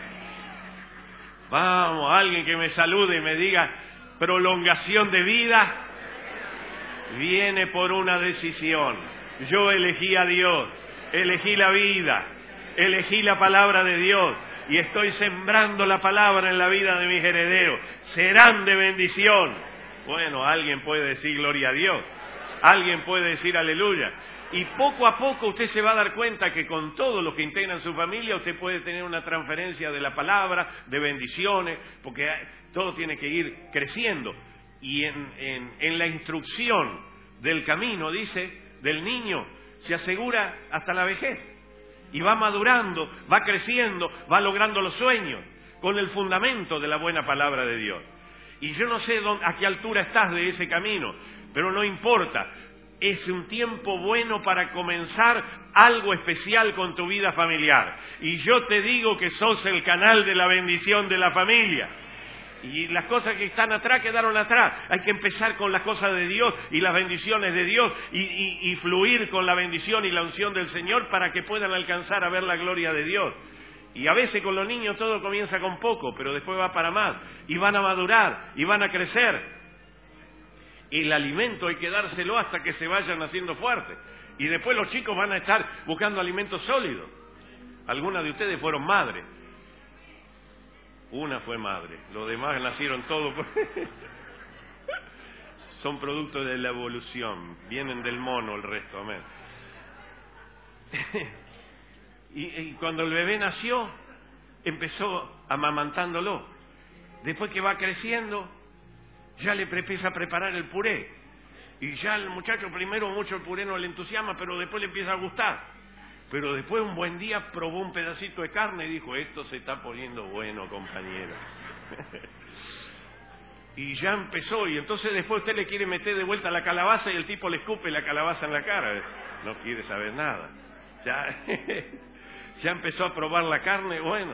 A: Vamos, alguien que me salude y me diga, prolongación de vida viene por una decisión. Yo elegí a Dios, elegí la vida, elegí la palabra de Dios y estoy sembrando la palabra en la vida de mis herederos. Serán de bendición. Bueno, alguien puede decir gloria a Dios, alguien puede decir aleluya. Y poco a poco usted se va a dar cuenta que con todos los que integran su familia usted puede tener una transferencia de la palabra, de bendiciones, porque todo tiene que ir creciendo. Y en, en, en la instrucción del camino, dice, del niño, se asegura hasta la vejez. Y va madurando, va creciendo, va logrando los sueños, con el fundamento de la buena palabra de Dios. Y yo no sé dónde, a qué altura estás de ese camino, pero no importa. Es un tiempo bueno para comenzar algo especial con tu vida familiar. Y yo te digo que sos el canal de la bendición de la familia. Y las cosas que están atrás quedaron atrás. Hay que empezar con las cosas de Dios y las bendiciones de Dios y, y, y fluir con la bendición y la unción del Señor para que puedan alcanzar a ver la gloria de Dios. Y a veces con los niños todo comienza con poco, pero después va para más. Y van a madurar y van a crecer. El alimento hay que dárselo hasta que se vayan haciendo fuertes. Y después los chicos van a estar buscando alimentos sólidos. Algunas de ustedes fueron madres. Una fue madre. Los demás nacieron todos. Por... Son productos de la evolución. Vienen del mono el resto. Amén. y, y cuando el bebé nació, empezó amamantándolo. Después que va creciendo, ya le empieza a preparar el puré. Y ya el muchacho primero mucho el puré no le entusiasma, pero después le empieza a gustar. Pero después un buen día probó un pedacito de carne y dijo, esto se está poniendo bueno, compañero. Y ya empezó, y entonces después usted le quiere meter de vuelta la calabaza y el tipo le escupe la calabaza en la cara. No quiere saber nada. Ya, ya empezó a probar la carne, bueno.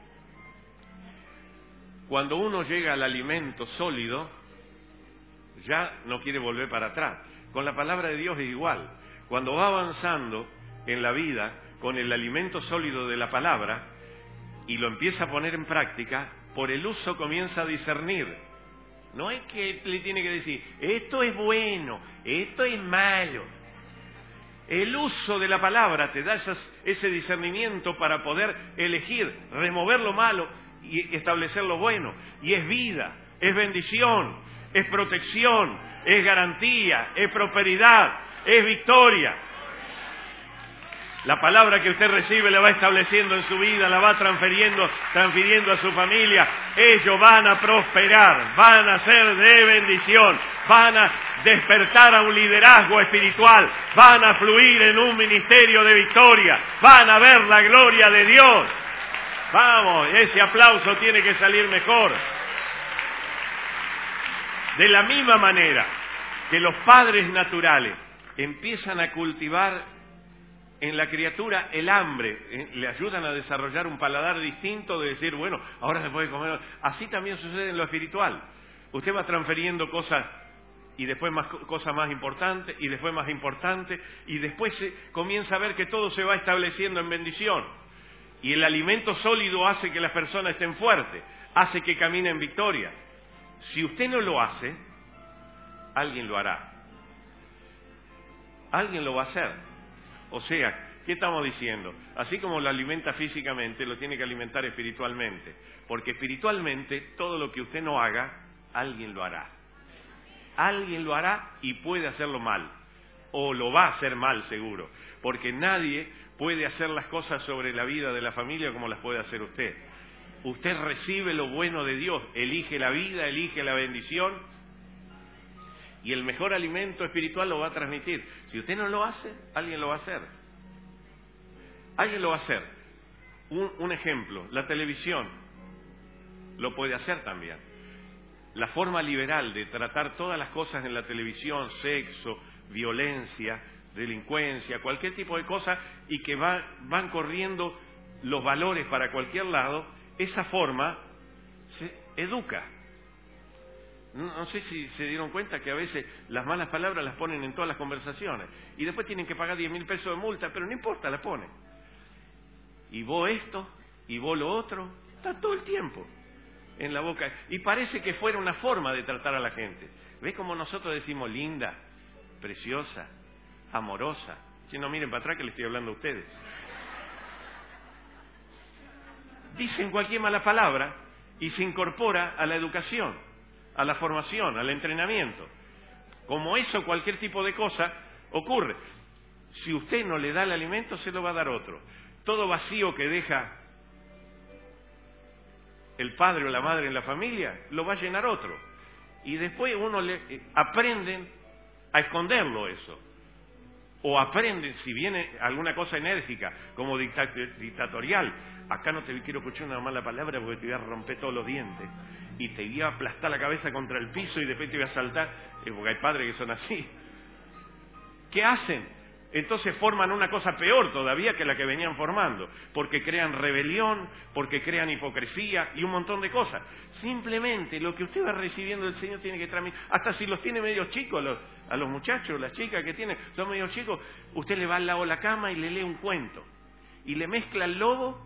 A: Cuando uno llega al alimento sólido, ya no quiere volver para atrás. Con la palabra de Dios es igual. Cuando va avanzando en la vida con el alimento sólido de la palabra y lo empieza a poner en práctica, por el uso comienza a discernir. No es que le tiene que decir, esto es bueno, esto es malo. El uso de la palabra te da esas, ese discernimiento para poder elegir, remover lo malo y establecer lo bueno. Y es vida, es bendición, es protección, es garantía, es prosperidad, es victoria. La palabra que usted recibe la va estableciendo en su vida, la va transfiriendo, transfiriendo a su familia. Ellos van a prosperar, van a ser de bendición, van a despertar a un liderazgo espiritual, van a fluir en un ministerio de victoria, van a ver la gloria de Dios. Vamos, ese aplauso tiene que salir mejor. De la misma manera que los padres naturales empiezan a cultivar en la criatura el hambre, eh, le ayudan a desarrollar un paladar distinto de decir, bueno, ahora se puede comer. Así también sucede en lo espiritual. Usted va transfiriendo cosas y después más cosas más importantes y después más importantes y después se comienza a ver que todo se va estableciendo en bendición. Y el alimento sólido hace que las personas estén fuertes, hace que caminen en victoria. Si usted no lo hace, alguien lo hará. Alguien lo va a hacer. O sea, ¿qué estamos diciendo? Así como lo alimenta físicamente, lo tiene que alimentar espiritualmente. Porque espiritualmente, todo lo que usted no haga, alguien lo hará. Alguien lo hará y puede hacerlo mal. O lo va a hacer mal, seguro. Porque nadie puede hacer las cosas sobre la vida de la familia como las puede hacer usted. Usted recibe lo bueno de Dios, elige la vida, elige la bendición. Y el mejor alimento espiritual lo va a transmitir. Si usted no lo hace, alguien lo va a hacer. Alguien lo va a hacer. Un, un ejemplo, la televisión lo puede hacer también. La forma liberal de tratar todas las cosas en la televisión, sexo, violencia, delincuencia, cualquier tipo de cosa, y que va, van corriendo los valores para cualquier lado, esa forma se educa. No sé si se dieron cuenta que a veces las malas palabras las ponen en todas las conversaciones y después tienen que pagar diez mil pesos de multa, pero no importa, las ponen. Y vos esto, y vos lo otro, está todo el tiempo en la boca. Y parece que fuera una forma de tratar a la gente. ¿Ves cómo nosotros decimos linda, preciosa, amorosa? Si no, miren para atrás que les estoy hablando a ustedes. Dicen cualquier mala palabra y se incorpora a la educación, a la formación, al entrenamiento. Como eso, cualquier tipo de cosa ocurre. Si usted no le da el alimento, se lo va a dar otro. Todo vacío que deja el padre o la madre en la familia, lo va a llenar otro. Y después uno le eh, aprenden a esconderlo eso. O aprenden, si viene alguna cosa enérgica, como dicta- dictatorial, acá no te quiero escuchar una mala palabra porque te voy a romper todos los dientes. Y te iba a aplastar la cabeza contra el piso y después te iba a saltar, eh, porque hay padres que son así. ¿Qué hacen? Entonces forman una cosa peor todavía que la que venían formando, porque crean rebelión, porque crean hipocresía y un montón de cosas. Simplemente lo que usted va recibiendo del Señor tiene que transmitir, hasta si los tiene medio chicos, a los, a los muchachos, las chicas que tienen, son medio chicos, usted le va al lado de la cama y le lee un cuento, y le mezcla el lobo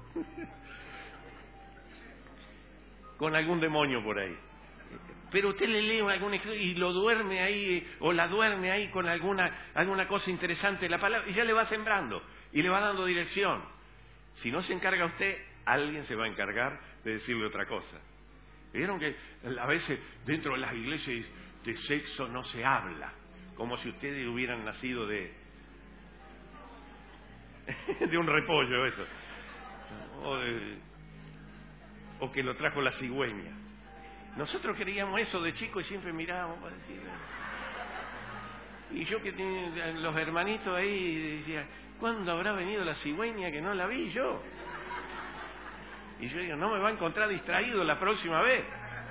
A: con algún demonio por ahí. Pero usted le lee algún y lo duerme ahí, o la duerme ahí con alguna, alguna cosa interesante de la palabra, y ya le va sembrando, y le va dando dirección. Si no se encarga usted, alguien se va a encargar de decirle otra cosa. ¿Vieron que a veces dentro de las iglesias de sexo no se habla? Como si ustedes hubieran nacido de, de un repollo, eso. O, de, o que lo trajo la cigüeña. Nosotros queríamos eso de chico y siempre mirábamos para decir. Y yo que tenía los hermanitos ahí decía, ¿cuándo habrá venido la cigüeña que no la vi yo? Y yo digo, no me va a encontrar distraído la próxima vez.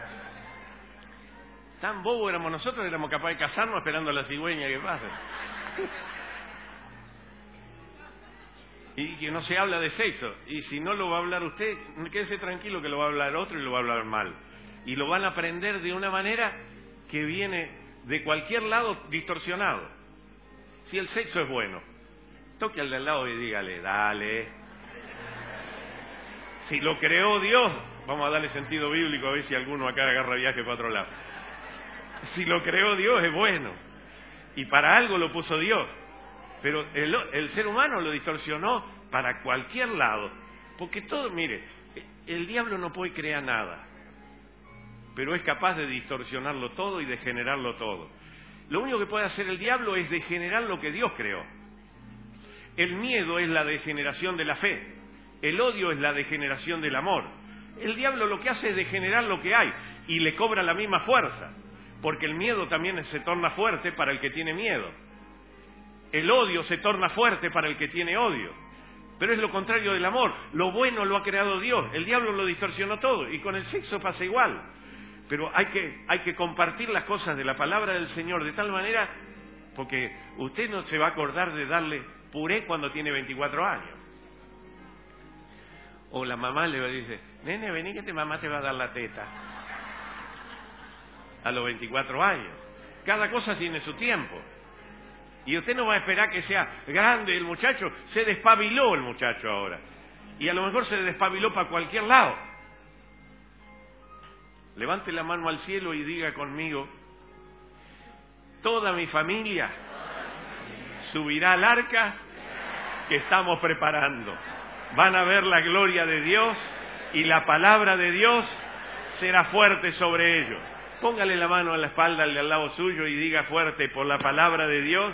A: Tan bobos éramos nosotros, éramos capaces de casarnos esperando a la cigüeña que pase. Y que no se habla de sexo. Y si no lo va a hablar usted, quédese tranquilo que lo va a hablar otro y lo va a hablar mal. Y lo van a aprender de una manera que viene de cualquier lado distorsionado. Si el sexo es bueno, toque al de al lado y dígale, dale. Si lo creó Dios, vamos a darle sentido bíblico a ver si alguno acá agarra viaje para otro lado. Si lo creó Dios es bueno. Y para algo lo puso Dios. Pero el, el ser humano lo distorsionó para cualquier lado. Porque todo, mire, el diablo no puede crear nada. Pero es capaz de distorsionarlo todo y de generarlo todo. Lo único que puede hacer el diablo es degenerar lo que Dios creó. El miedo es la degeneración de la fe. El odio es la degeneración del amor. El diablo lo que hace es degenerar lo que hay y le cobra la misma fuerza. Porque el miedo también se torna fuerte para el que tiene miedo. El odio se torna fuerte para el que tiene odio. Pero es lo contrario del amor. Lo bueno lo ha creado Dios. El diablo lo distorsionó todo. Y con el sexo pasa igual. Pero hay que, hay que compartir las cosas de la palabra del Señor de tal manera, porque usted no se va a acordar de darle puré cuando tiene veinticuatro años. O la mamá le dice, nene, vení que tu mamá te va a dar la teta. A los veinticuatro años. Cada cosa tiene su tiempo. Y usted no va a esperar que sea grande el muchacho. Se despabiló el muchacho ahora. Y a lo mejor se despabiló para cualquier lado. Levante la mano al cielo y diga conmigo, toda mi familia subirá al arca que estamos preparando. Van a ver la gloria de Dios y la palabra de Dios será fuerte sobre ellos. Póngale la mano en la espalda al de al lado suyo y diga fuerte, por la palabra de Dios.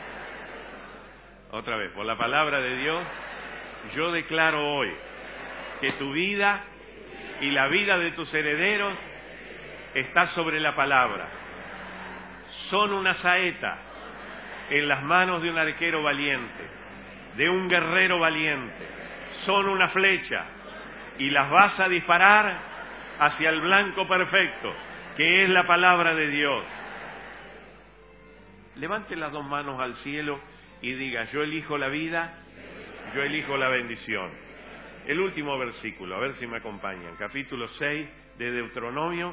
A: Otra vez, por la palabra de Dios, yo declaro hoy que tu vida y la vida de tus herederos está sobre la palabra. Son una saeta en las manos de un arquero valiente, de un guerrero valiente. Son una flecha y las vas a disparar hacia el blanco perfecto, que es la palabra de Dios. Levante las dos manos al cielo y diga, yo elijo la vida, yo elijo la bendición. El último versículo, a ver si me acompañan, capítulo seis de Deuteronomio.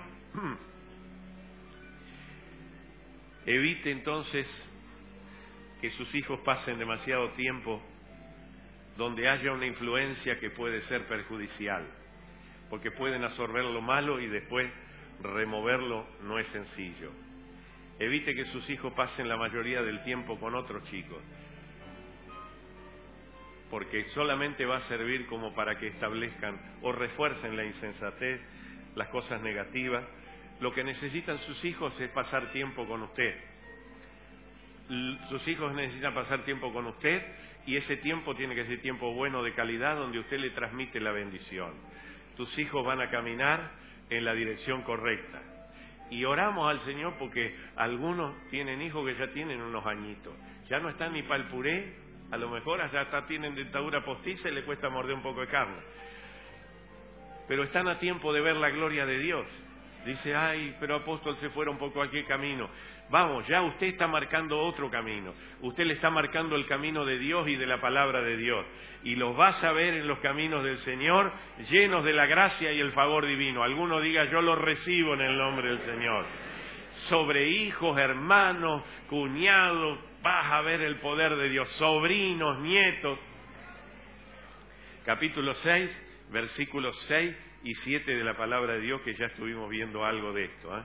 A: Evite entonces que sus hijos pasen demasiado tiempo donde haya una influencia que puede ser perjudicial, porque pueden absorber lo malo y después removerlo no es sencillo. Evite que sus hijos pasen la mayoría del tiempo con otros chicos, porque solamente va a servir como para que establezcan o refuercen la insensatez, las cosas negativas. Lo que necesitan sus hijos es pasar tiempo con usted. Sus hijos necesitan pasar tiempo con usted y ese tiempo tiene que ser tiempo bueno, de calidad, donde usted le transmite la bendición. Tus hijos van a caminar en la dirección correcta. Y oramos al Señor porque algunos tienen hijos que ya tienen unos añitos. Ya no están ni para el puré, a lo mejor hasta tienen dentadura postiza y le cuesta morder un poco de carne. Pero están a tiempo de ver la gloria de Dios. Dice, ay, pero apóstol, se fuera un poco a qué camino. Vamos, ya usted está marcando otro camino. Usted le está marcando el camino de Dios y de la palabra de Dios. Y los vas a ver en los caminos del Señor, llenos de la gracia y el favor divino. Alguno diga, yo lo recibo en el nombre del Señor. Sobre hijos, hermanos, cuñados, vas a ver el poder de Dios. Sobrinos, nietos. Capítulo seis, versículos seis y siete de la palabra de Dios, que ya estuvimos viendo algo de esto, ¿eh?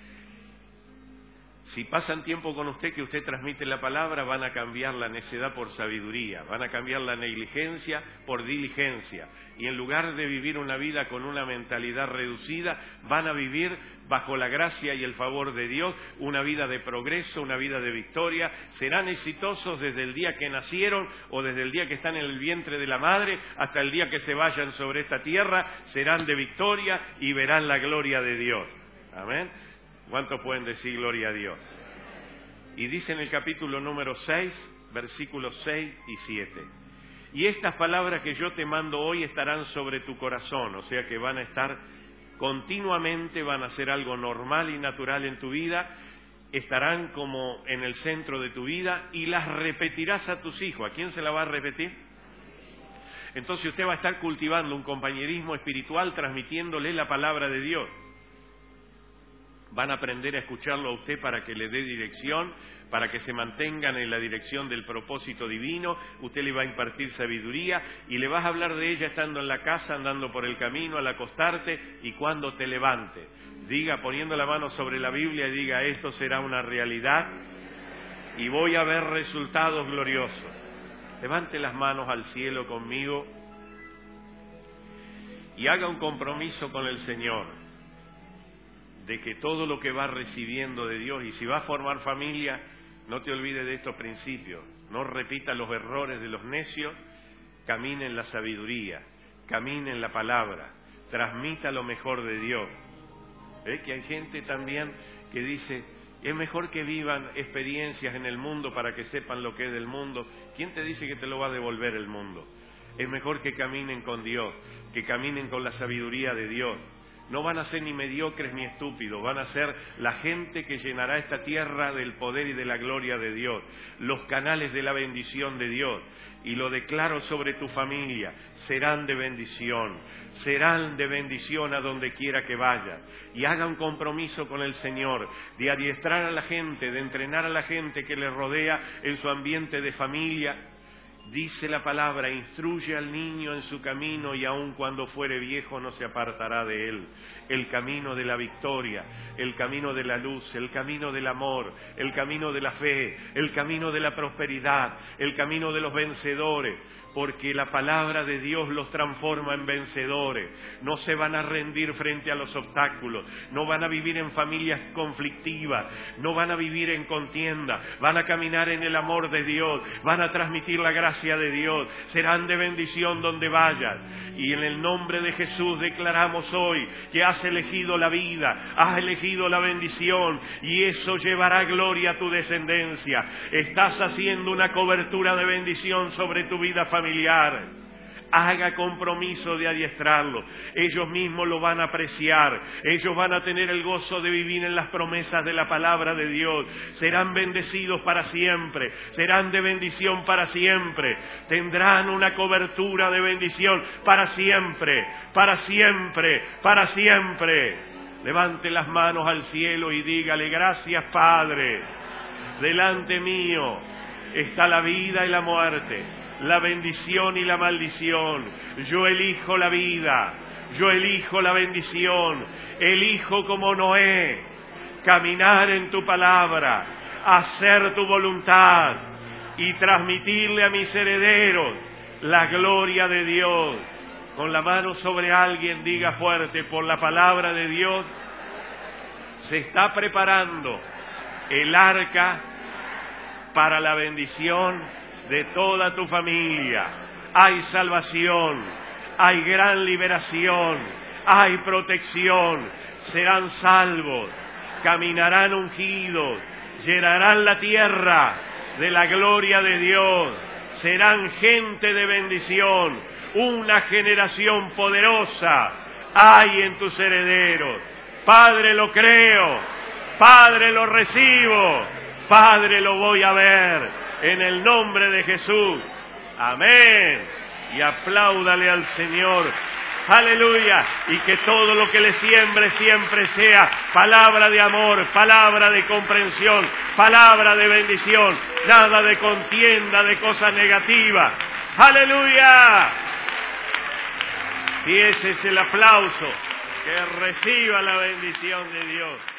A: Si pasan tiempo con usted, que usted transmite la palabra, van a cambiar la necedad por sabiduría, van a cambiar la negligencia por diligencia, y en lugar de vivir una vida con una mentalidad reducida, van a vivir bajo la gracia y el favor de Dios, una vida de progreso, una vida de victoria. Serán exitosos desde el día que nacieron o desde el día que están en el vientre de la madre hasta el día que se vayan sobre esta tierra. Serán de victoria y verán la gloria de Dios. Amén. ¿Cuántos pueden decir gloria a Dios? Y dice en el capítulo número seis, versículos seis y siete. Y estas palabras que yo te mando hoy estarán sobre tu corazón, o sea que van a estar continuamente, van a ser algo normal y natural en tu vida, estarán como en el centro de tu vida y las repetirás a tus hijos. ¿A quién se la va a repetir? Entonces usted va a estar cultivando un compañerismo espiritual, transmitiéndole la palabra de Dios. van a aprender a escucharlo a usted para que le dé dirección, para que se mantengan en la dirección del propósito divino. Usted le va a impartir sabiduría y le vas a hablar de ella estando en la casa, andando por el camino, al acostarte y cuando te levante. Diga, poniendo la mano sobre la Biblia, y diga, esto será una realidad y voy a ver resultados gloriosos. Levante las manos al cielo conmigo y haga un compromiso con el Señor de que todo lo que va recibiendo de Dios, y si va a formar familia, no te olvides de estos principios, no repita los errores de los necios, camine en la sabiduría, camine en la palabra, transmita lo mejor de Dios. ¿Ve que hay gente también que dice, es mejor que vivan experiencias en el mundo para que sepan lo que es del mundo? ¿Quién te dice que te lo va a devolver el mundo? Es mejor que caminen con Dios, que caminen con la sabiduría de Dios. No van a ser ni mediocres ni estúpidos, van a ser la gente que llenará esta tierra del poder y de la gloria de Dios, los canales de la bendición de Dios. Y lo declaro sobre tu familia, serán de bendición, serán de bendición a donde quiera que vayas. Y haga un compromiso con el Señor de adiestrar a la gente, de entrenar a la gente que le rodea en su ambiente de familia. Dice la palabra, instruye al niño en su camino y aun cuando fuere viejo no se apartará de él. El camino de la victoria, el camino de la luz, el camino del amor, el camino de la fe, el camino de la prosperidad, el camino de los vencedores. Porque la palabra de Dios los transforma en vencedores. No se van a rendir frente a los obstáculos, no van a vivir en familias conflictivas, no van a vivir en contienda, van a caminar en el amor de Dios, van a transmitir la gracia de Dios, serán de bendición donde vayan. Y en el nombre de Jesús declaramos hoy que has elegido la vida, has elegido la bendición, y eso llevará gloria a tu descendencia. Estás haciendo una cobertura de bendición sobre tu vida familiar. Familiar. Haga compromiso de adiestrarlo. Ellos mismos lo van a apreciar. Ellos van a tener el gozo de vivir en las promesas de la palabra de Dios. Serán bendecidos para siempre. Serán de bendición para siempre. Tendrán una cobertura de bendición para siempre. Para siempre. Para siempre. Levante las manos al cielo y dígale, gracias Padre. Delante mío está la vida y la muerte, la bendición y la maldición. Yo elijo la vida, yo elijo la bendición, elijo como Noé, caminar en tu palabra, hacer tu voluntad y transmitirle a mis herederos la gloria de Dios. Con la mano sobre alguien diga fuerte, por la palabra de Dios se está preparando el arca para la bendición de toda tu familia. Hay salvación, hay gran liberación, hay protección, serán salvos, caminarán ungidos, llenarán la tierra de la gloria de Dios, serán gente de bendición, una generación poderosa hay en tus herederos. Padre, lo creo, Padre, lo recibo, Padre, lo voy a ver, en el nombre de Jesús. Amén. Y apláudale al Señor. Aleluya. Y que todo lo que le siembre siempre sea palabra de amor, palabra de comprensión, palabra de bendición. Nada de contienda, de cosas negativas. Aleluya. Y ese es el aplauso. Que reciba la bendición de Dios.